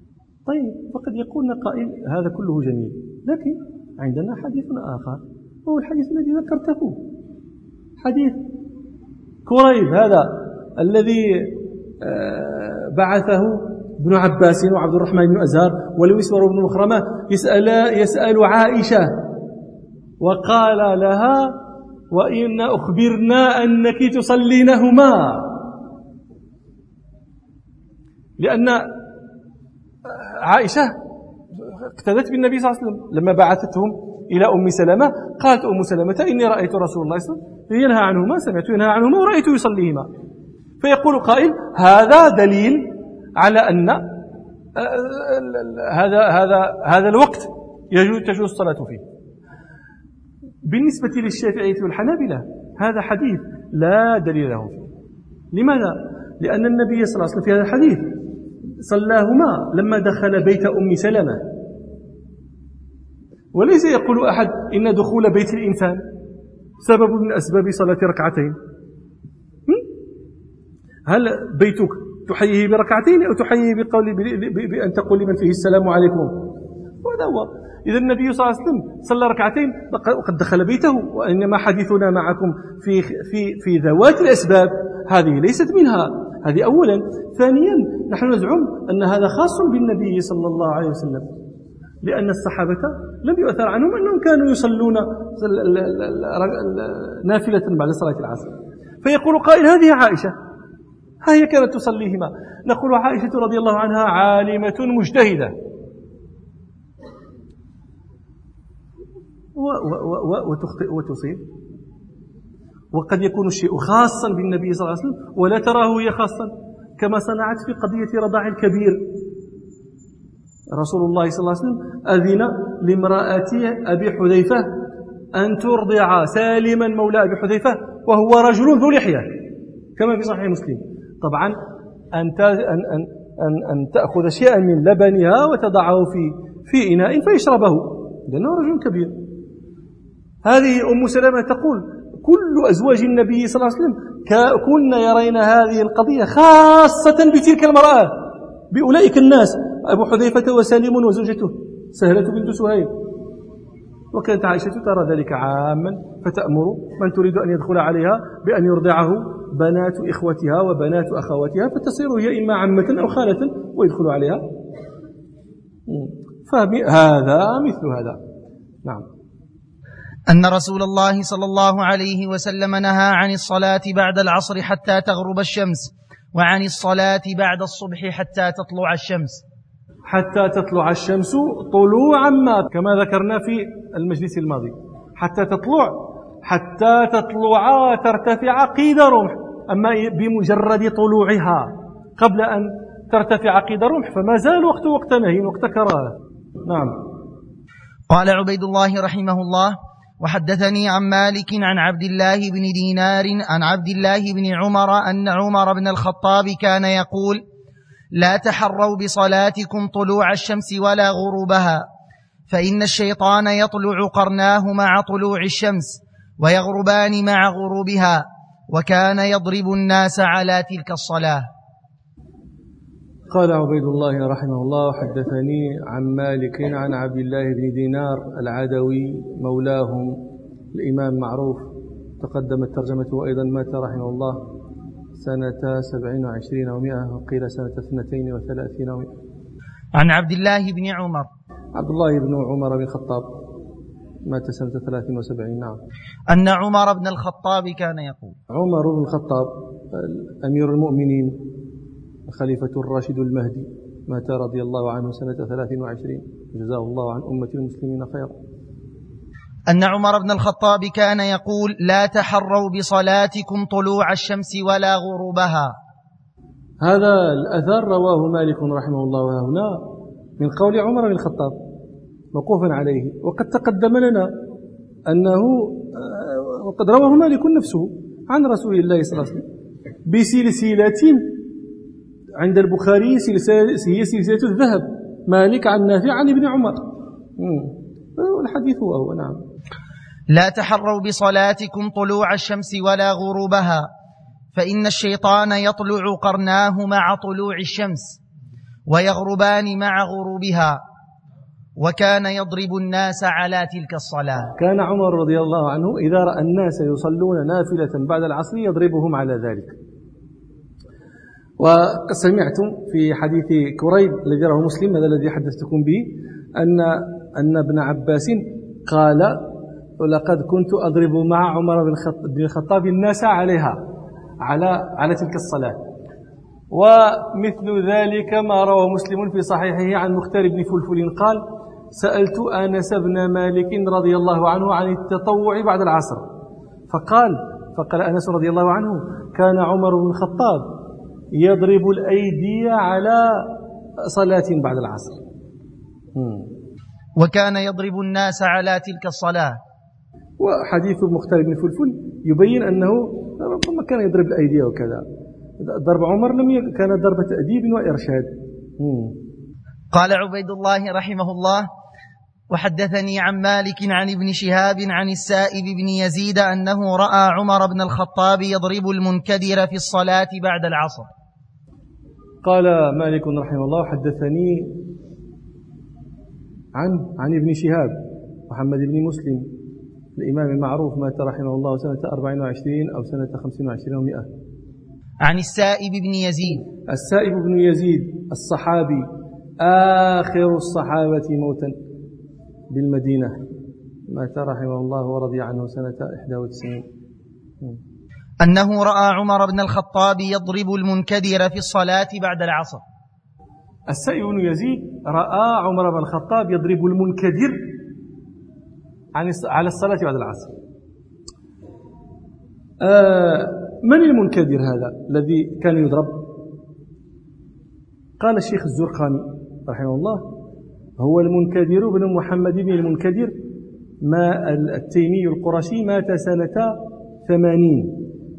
طيب فقد يقولنا قائل هذا كله جميل، لكن عندنا حديث آخر وهو الحديث الذي ذكرته، حديث كريب هذا الذي بعثه ابن عباس وعبد الرحمن بن أزهر والمسور بن مخرمة يسأل, يسأل عائشة وقال لها وإن أخبرنا أنك تصلينهما، لأن عائشة اقتدت بالنبي صلى الله عليه وسلم لما بعثتهم إلى أم سلمة، قالت أم سلمة إني رأيت رسول الله صلى الله عليه وسلم ينهى عنهما، سمعت ينهى عنهما ورأيت يصليهما. فيقول قائل هذا دليل على أن هذا هذا هذا الوقت يجوز تجوز الصلاة فيه. بالنسبة للشافعية والحنابلة هذا حديث لا دليل له فيه. لماذا؟ لأن النبي صلى الله عليه وسلم في هذا الحديث صلاهما لما دخل بيت أم سلمة، وليس يقول أحد إن دخول بيت الإنسان سبب من أسباب صلاة ركعتين. هل بيتك تحييه بركعتين أو تحييه بقول بأن تقول لمن فيه السلام عليكم؟ وهذا هو. إذا النبي صلى الله عليه وسلم صلى ركعتين وقد دخل بيته، وإنما حديثنا معكم في في في ذوات الأسباب هذه ليست منها. هذه أولا. ثانيا نحن نزعم أن هذا خاص بالنبي صلى الله عليه وسلم، لأن الصحابة لم يؤثر عنهم أنهم كانوا يصلون نافلة بعد صلاة العصر. فيقول قائل هذه عائشة هي كانت تصليهما. نقول عائشة رضي الله عنها عالمة مجتهدة وتخطئ وتصيب، وقد يكون الشيء خاصا بالنبي صلى الله عليه وسلم ولا تراه هي خاصا، كما صنعت في قضية رضاع الكبير. رسول الله صلى الله عليه وسلم أذن لامرأة أبي حذيفة أن ترضع سالما مولى أبي حذيفة وهو رجل ذو لحية كما في صحيح مسلم. طبعا أن أن أن أن تأخذ شيئا من لبنها وتضعه في في إناء فيشربه لأنه رجل كبير. هذه أم سلمة تقول كل أزواج النبي صلى الله عليه وسلم كن يرين هذه القضية خاصة بتلك المرأة، بأولئك الناس، أبو حذيفة وسالم وزوجته سهلة بنت سهيل. وكانت عائشة ترى ذلك عاما فتأمر من تريد أن يدخل عليها بأن يرضعه بنات إخوتها وبنات أخواتها، فتصير هي إما عمة أو خالة ويدخل عليها. فهذا مثل هذا. نعم. أن رسول الله صلى الله عليه وسلم نهى عن الصلاة بعد العصر حتى تغرب الشمس، وعن الصلاة بعد الصبح حتى تطلع الشمس. حتى تطلع الشمس طلوعا ما كما ذكرنا في المجلس الماضي، حتى تطلع حتى تطلع ترتفع قيد رمح. أما بمجرد طلوعها قبل أن ترتفع قيد رمح فما زال وقت وقت نهي وقت كراهة. نعم. قال عبيد الله رحمه الله: وحدثني عن مالك عن عبد الله بن دينار عن عبد الله بن عمر أن عمر بن الخطاب كان يقول: لا تحروا بصلاتكم طلوع الشمس ولا غروبها، فإن الشيطان يطلع قرناه مع طلوع الشمس ويغربان مع غروبها، وكان يضرب الناس على تلك الصلاة. قال عبيد الله رحمه الله: حدثني عن مالك عن عبد الله بن دينار العدوي مولاهم الإمام معروف، تقدمت ترجمته أيضا، مات رحمه الله سنة سبعين وعشرين ومئة، وقيل سنة اثنتين وثلاثين ومئة. عن عبد الله بن عمر عبد الله بن عمر بن الخطاب مات سنة ثلاثين وسبعين. نعم. أن عمر بن الخطاب كان يقول: عمر بن الخطاب أمير المؤمنين الخليفة الراشد المهدي مات رضي الله عنه سنة ثلاثين وعشرين، جزاه الله عن أمة المسلمين خيرا. أن عمر بن الخطاب كان يقول: لا تحروا بصلاتكم طلوع الشمس ولا غروبها. هذا الأثر رواه مالك رحمه الله هنا من قول عمر بن الخطاب موقوفا عليه، وقد تقدم لنا أنه وقد رواه مالك نفسه عن رسول الله صلى الله عليه وسلم بسلسلة عند البخاري هي سلسلة الذهب، مالك عن نافع عن ابن عمر، والحديث هو نعم. لا تحروا بصلاتكم طلوع الشمس ولا غروبها، فإن الشيطان يطلع قرناه مع طلوع الشمس ويغربان مع غروبها، وكان يضرب الناس على تلك الصلاة. كان عمر رضي الله عنه إذا رأى الناس يصلون نافلة بعد العصر يضربهم على ذلك. وقد سمعتم في حديث كريب الذي رواه مسلم، هذا الذي حدثتكم به، أن أن ابن عباس قال: لقد كنت أضرب مع عمر بن الخطاب الناس عليها على على تلك الصلاة. ومثل ذلك ما روى مسلم في صحيحه عن مختار بن فلفل قال: سألت أنس بن مالك رضي الله عنه عن التطوع بعد العصر، فقال فقال أنس رضي الله عنه: كان عمر بن الخطاب يضرب الأيدي على صلاة بعد العصر. وكان يضرب الناس على تلك الصلاة. وحديث مختار بن فلفل يبين أنه ربما كان يضرب الأيدي وكذا. ضرب عمر لم يكن، كان ضرب تأديب وإرشاد. قال عبيد الله رحمه الله: وحدثني عن مالك عن ابن شهاب عن السائب بن يزيد أنه رأى عمر بن الخطاب يضرب المنكدر في الصلاة بعد العصر. قال مالك رحمه الله: حدثني عن عن ابن شهاب محمد بن مسلم الإمام المعروف، مات رحمه الله سنة أربعين وعشرين أو سنة خمسين وعشرين ومئة. عن السائب بن يزيد. السائب بن يزيد الصحابي آخر الصحابة موتا بالمدينة، مات رحمه الله ورضي عنه سنة إحدى وتسعين. أنه رأى عمر بن الخطاب يضرب المنكدر في الصلاة بعد العصر. السائب بن يزيد رأى عمر بن الخطاب يضرب المنكدر على الصلاة بعد العصر. آه من المنكدر هذا الذي كان يضرب؟ قال الشيخ الزرقاني رحمه الله: هو المنكدر بن محمد بن المنكدر ما التيمي القرشي، مات سنة ثمانين،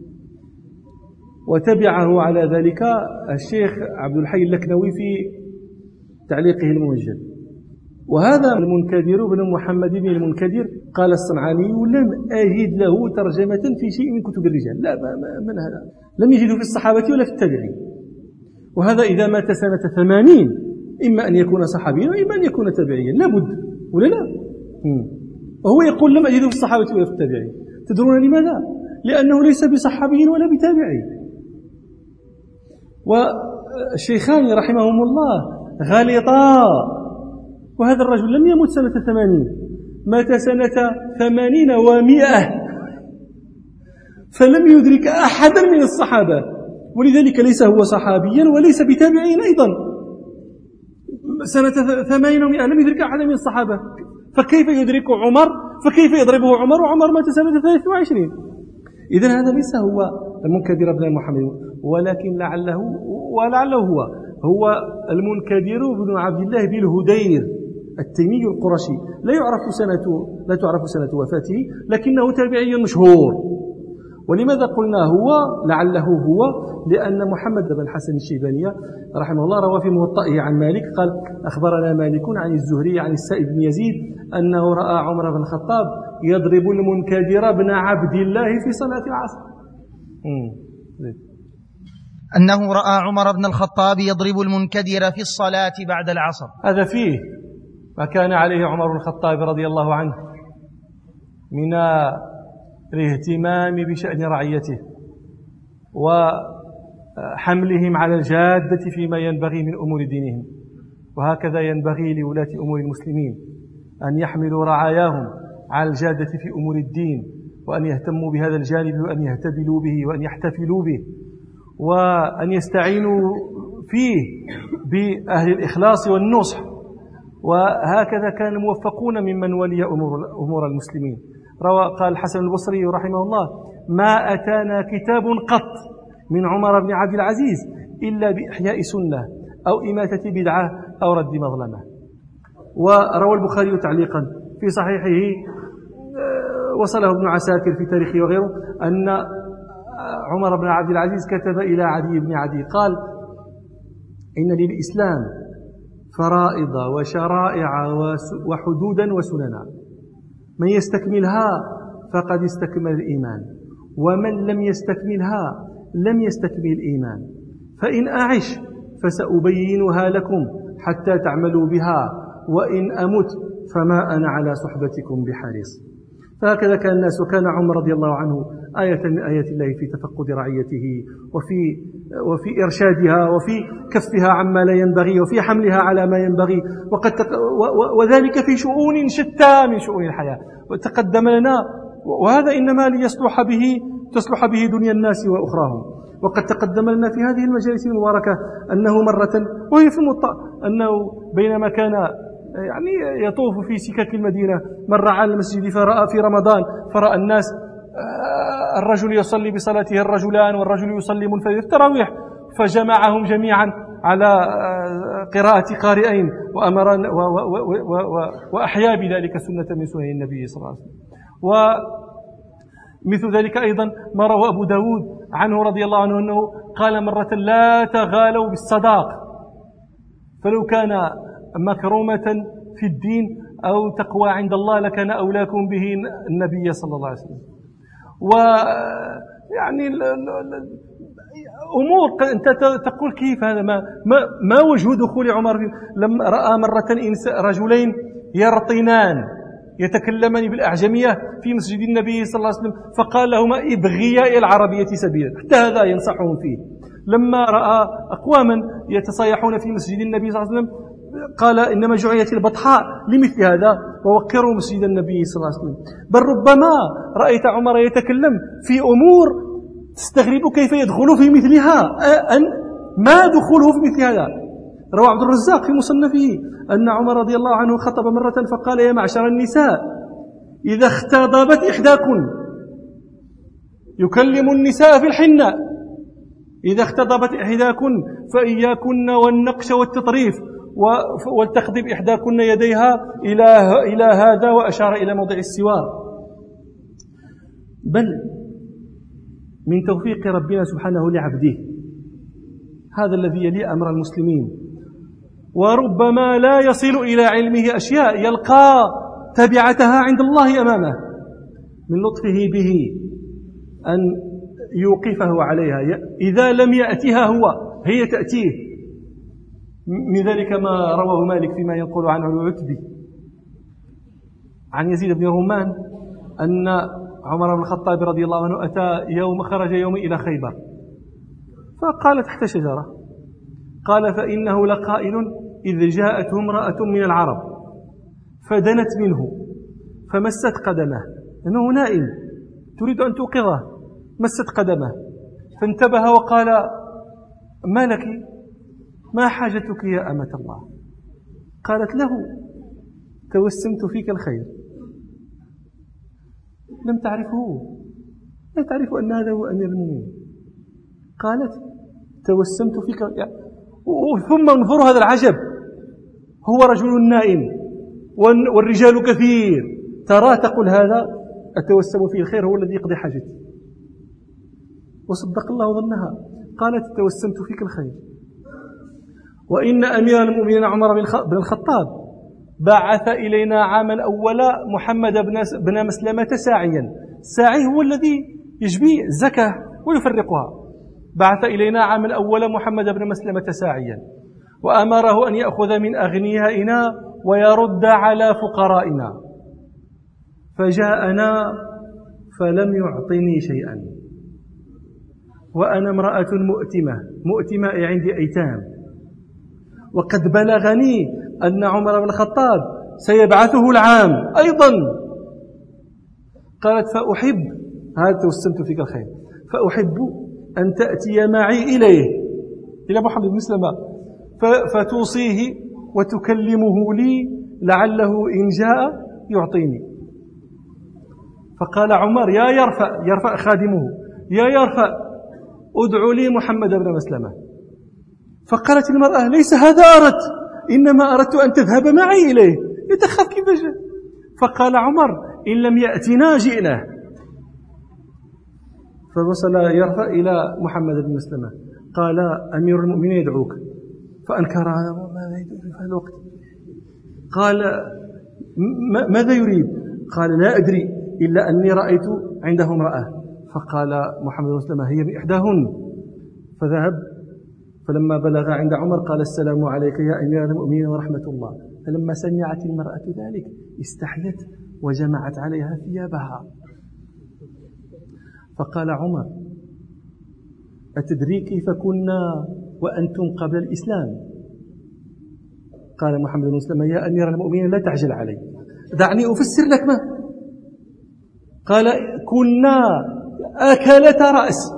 وتبعه على ذلك الشيخ عبد الحي اللكنوي في تعليقه الموجد. وهذا المنكدر بن محمد بن المنكدر قال الصنعاني: لم أجد له ترجمة في شيء من كتب الرجال. لا، من هذا لم يجده في الصحابة ولا في التابعين. وهذا إذا مات سنة ثمانين إما أن يكون صحابيا وإما أن يكون تابعيا، لا بد ولا لا. وهو يقول: لم أجده في الصحابة ولا في التابعين. تدرون لماذا؟ لأنه ليس بصحابي ولا بتابعي. والشيخان رحمهم الله غلطا، وهذا الرجل لم يمت سنة ثمانين، مات سنة ثمانين ومئة، فلم يدرك أحدا من الصحابة، ولذلك ليس هو صحابيا وليس بتابعين أيضا. سنة ثمانين ومئة لم يدرك أحدا من الصحابة، فكيف يدرك عمر؟ فكيف يضربه عمر وعمر مات سنة ثلاثة وعشرين؟ إذن هذا ليس هو المنكدر بن محمد، ولكن لعله ولعله هو هو المنكدر بن عبد الله بن الهدير التيمي القرشي، لا يعرف سنة لا تعرف سنة وفاته، لكنه تابعي مشهور. ولماذا قلنا هو لعله هو؟ لأن محمد بن الحسن الشيباني رحمه الله روى في موطئه عن مالك قال: أخبرنا مالك عن الزهري عن السائب بن يزيد أنه رأى عمر بن الخطاب يضرب المنكدر بن عبد الله في صلاة العصر. أنه رأى عمر بن الخطاب يضرب المنكدر في الصلاة بعد العصر. هذا فيه ما كان عليه عمر بن الخطاب رضي الله عنه من الاهتمام بشأن رعيته وحملهم على الجادة فيما ينبغي من أمور دينهم. وهكذا ينبغي لولاة أمور المسلمين أن يحملوا رعاياهم على الجادة في أمور الدين، وأن يهتموا بهذا الجانب، وأن يهتبلوا به، وأن يحتفلوا به، وأن يستعينوا فيه بأهل الإخلاص والنصح. وهكذا كان الموفقون ممن ولي أمور, أمور المسلمين. روى قال الحسن البصري رحمه الله: ما أتانا كتاب قط من عمر بن عبد العزيز إلا بإحياء سنة أو إماتة بدعة أو رد مظلمة. وروى البخاري تعليقا في صحيحه وصله ابن عساكر في تاريخه وغيره أن عمر بن عبد العزيز كتب إلى عدي بن عدي قال: إن للإسلام فرائض وشرائع وحدودا وسننا، من يستكملها فقد استكمل الإيمان، ومن لم يستكملها لم يستكمل الإيمان، فإن أعش فسأبينها لكم حتى تعملوا بها، وإن أمت فما أنا على صحبتكم بحريص. فهكذا كان الناس. وكان عمر رضي الله عنه آية من آيات الله في تفقد رعيته وفي وفي إرشادها وفي كفها عما لا ينبغي وفي حملها على ما ينبغي، وقد تق... و... وذلك في شؤون شتى من شؤون الحياة. وتقدم لنا، وهذا إنما ليصلح به تصلح به دنيا الناس وأخراهم. وقد تقدم لنا في هذه المجالس المباركة أنه مرة، وهي في الموطأ، أنه بينما كان يعني يطوف في سكك المدينة مر على المسجد فرأى في رمضان فرأى الناس، الرجل يصلي بصلاته الرجلان والرجل يصلي منفرد التراويح، فجمعهم جميعا على قراءة قارئين وأمر وأحيا بذلك سنة من سنن النبي صلى الله عليه وسلم. ومثل ذلك أيضا ما روى أبو داود عنه رضي الله عنه أنه قال مرة: لا تغالوا بالصداق، فلو كان مكرمة في الدين أو تقوى عند الله لكان أولاكم به النبي صلى الله عليه وسلم. ويعني أمور أنت تقول كيف هذا؟ ما, ما, ما وجه دخول عمر لما رأى مرة رجلين يرطنان يتكلمان بالأعجمية في مسجد النبي صلى الله عليه وسلم، فقال لهما: ابغيا إلى العربية سبيلا. حتى هذا ينصحهم فيه. لما رأى أقواما يتصايحون في مسجد النبي صلى الله عليه وسلم قال: إنما جعلت البطحاء لمثل هذا ووقروا مسجد النبي صلى الله عليه وسلم. بل ربما رأيت عمر يتكلم في أمور تستغرب كيف يدخل في مثلها، أن ما دخوله في مثل هذا. روى عبد الرزاق في مصنفه أن عمر رضي الله عنه خطب مرة فقال: يا معشر النساء، إذا اختضبت إحداكن، يكلم النساء في الحنة، إذا اختضبت إحداكن فإياكن والنقش والتطريف، ولتخضب إحداكن يديها إلى إلى هذا، وأشار إلى موضع السوار. بل من توفيق ربنا سبحانه لعبده هذا الذي يلي أمر المسلمين، وربما لا يصل إلى علمه أشياء يلقى تبعتها عند الله أمامه، من لطفه به أن يوقفه عليها إذا لم يأتها هو، هي تأتيه. من ذلك ما رواه مالك فيما ينقل عنه العتبي عن يزيد بن رومان أن عمر بن الخطاب رضي الله عنه أتى يوم خرج يوم إلى خيبر، فقال تحت شجرة، قال: فإنه لقائل إذ جاءته امرأة من العرب فدنت منه فمست قدمه، أنه نائم تريد أن توقظه، مست قدمه فانتبه وقال: ما لك؟ ما حاجتك يا أمة الله؟ قالت له: توسمت فيك الخير. لم تعرفه، لا تعرف أن هذا هو أمير المؤمنين. قالت: توسمت فيك. ثم انظروا هذا العجب، هو رجل نائم والرجال كثير، ترى تقول هذا أتوسم فيه الخير، هو الذي يقضي حاجتي. وصدق الله ظنها، قالت: توسمت فيك الخير. وإن أمير المؤمنين عمر بن الخطاب بعث إلينا عاما أولا محمد بن مسلمة ساعيا. الساعي هو الذي يجبي الزكاة ويفرقها. بعث إلينا عاما أولا محمد بن مسلمة ساعيا، وأمره أن يأخذ من أغنيائنا ويرد على فقرائنا، فجاءنا فلم يعطني شيئا، وأنا امرأة مؤتمة مؤتمة عندي أيتام، وقد بلغني أن عمر بن الخطاب سيبعثه العام أيضا. قالت: فأحب، هذا توسمت فيك الخير، فأحب أن تأتي معي إليه، إلى محمد بن مسلمة، فتوصيه وتكلمه لي لعله إن جاء يعطيني. فقال عمر: يا يرفع، يرفع خادمه، يا يرفع، ادعو لي محمد بن مسلمة. فقالت المرأة: ليس هذا أردت، إنما أردت أن تذهب معي إليه، يتخاف كيف جاء. فقال عمر: إن لم يأتنا جئنا. فوصل يرفع إلى محمد بن مسلمة، قال: أمير المؤمنين يدعوك. فأنكر: ماذا يدعو في هذا الوقت؟ قال: ماذا يريد؟ قال: لا أدري، إلا أني رأيت عنده امرأة. فقال محمد بن مسلمة: هي بإحداهن. فذهب فلما بلغ عند عمر قال السلام عليك يا أمير المؤمنين ورحمة الله. فلما سمعت المرأة ذلك استحيت وجمعت عليها ثيابها. فقال عمر أتدري كيف كنا وأنتم قبل الإسلام؟ قال محمد بن مسلمة يا أمير المؤمنين لا تعجل علي، دعني أفسر لك ما. قال كنا أكلة رأس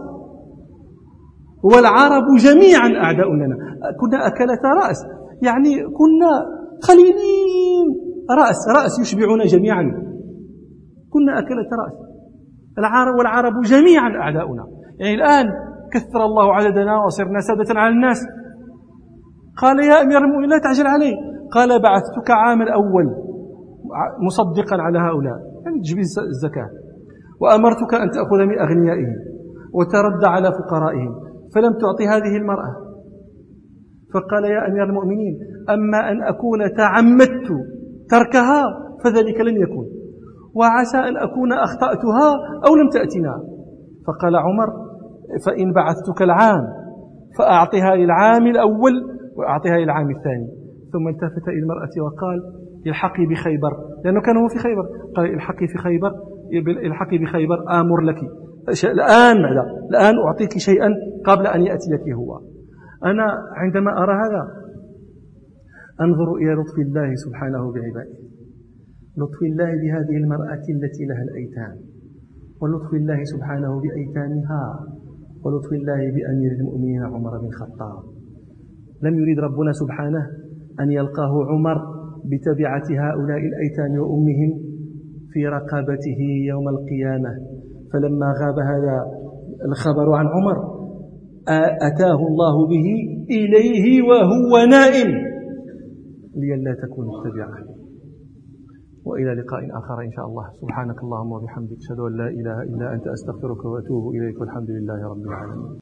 والعرب جميعا أعداء لنا. كنا أكلة رأس يعني كنا خليلين رأس رأس يشبعنا جميعا. كنا أكلة رأس العرب والعرب جميعا أعداؤنا. يعني الآن كثر الله عددنا وصرنا سادة على الناس. قال يا أمير المؤمنين لا تعجل علي. قال بعثتك عام الأول مصدقا على هؤلاء يعني تجبي الزكاة، وأمرتك أن تأخذ من أغنيائهم وترد على فقرائهم، فلم تعطي هذه المرأة. فقال يا أمير المؤمنين أما أن أكون تعمدت تركها فذلك لن يكون، وعسى أن أكون أخطأتها أو لم تأتنا. فقال عمر فإن بعثتك العام فأعطها للعام الأول وأعطها للعام الثاني. ثم التفت إلى المرأة وقال الحقي بخيبر، لأنه كان هو في خيبر. قال الحقي في خيبر الحقي بخيبر آمر لك الآن ماذا الآن أعطيك شيئا قبل أن يأتيك هو. أنا عندما أرى هذا أنظر إلى لطف الله سبحانه بعباده، لطف الله بهذه المرأة التي لها الأيتام، ولطف الله سبحانه بأيتامها، ولطف الله بأمير المؤمنين عمر بن الخطاب. لم يريد ربنا سبحانه أن يلقاه عمر بتبعة هؤلاء الأيتام وأمهم في رقبته يوم القيامة. فلما غاب هذا الخبر عن عمر أتاه الله به إليه وهو نائم لئلا تكون التبعة. وإلى لقاء آخر إن شاء الله. سبحانك اللهم وبحمدك أشهد أن لا إله إلا أنت أستغفرك وأتوب إليك والحمد لله رب العالمين.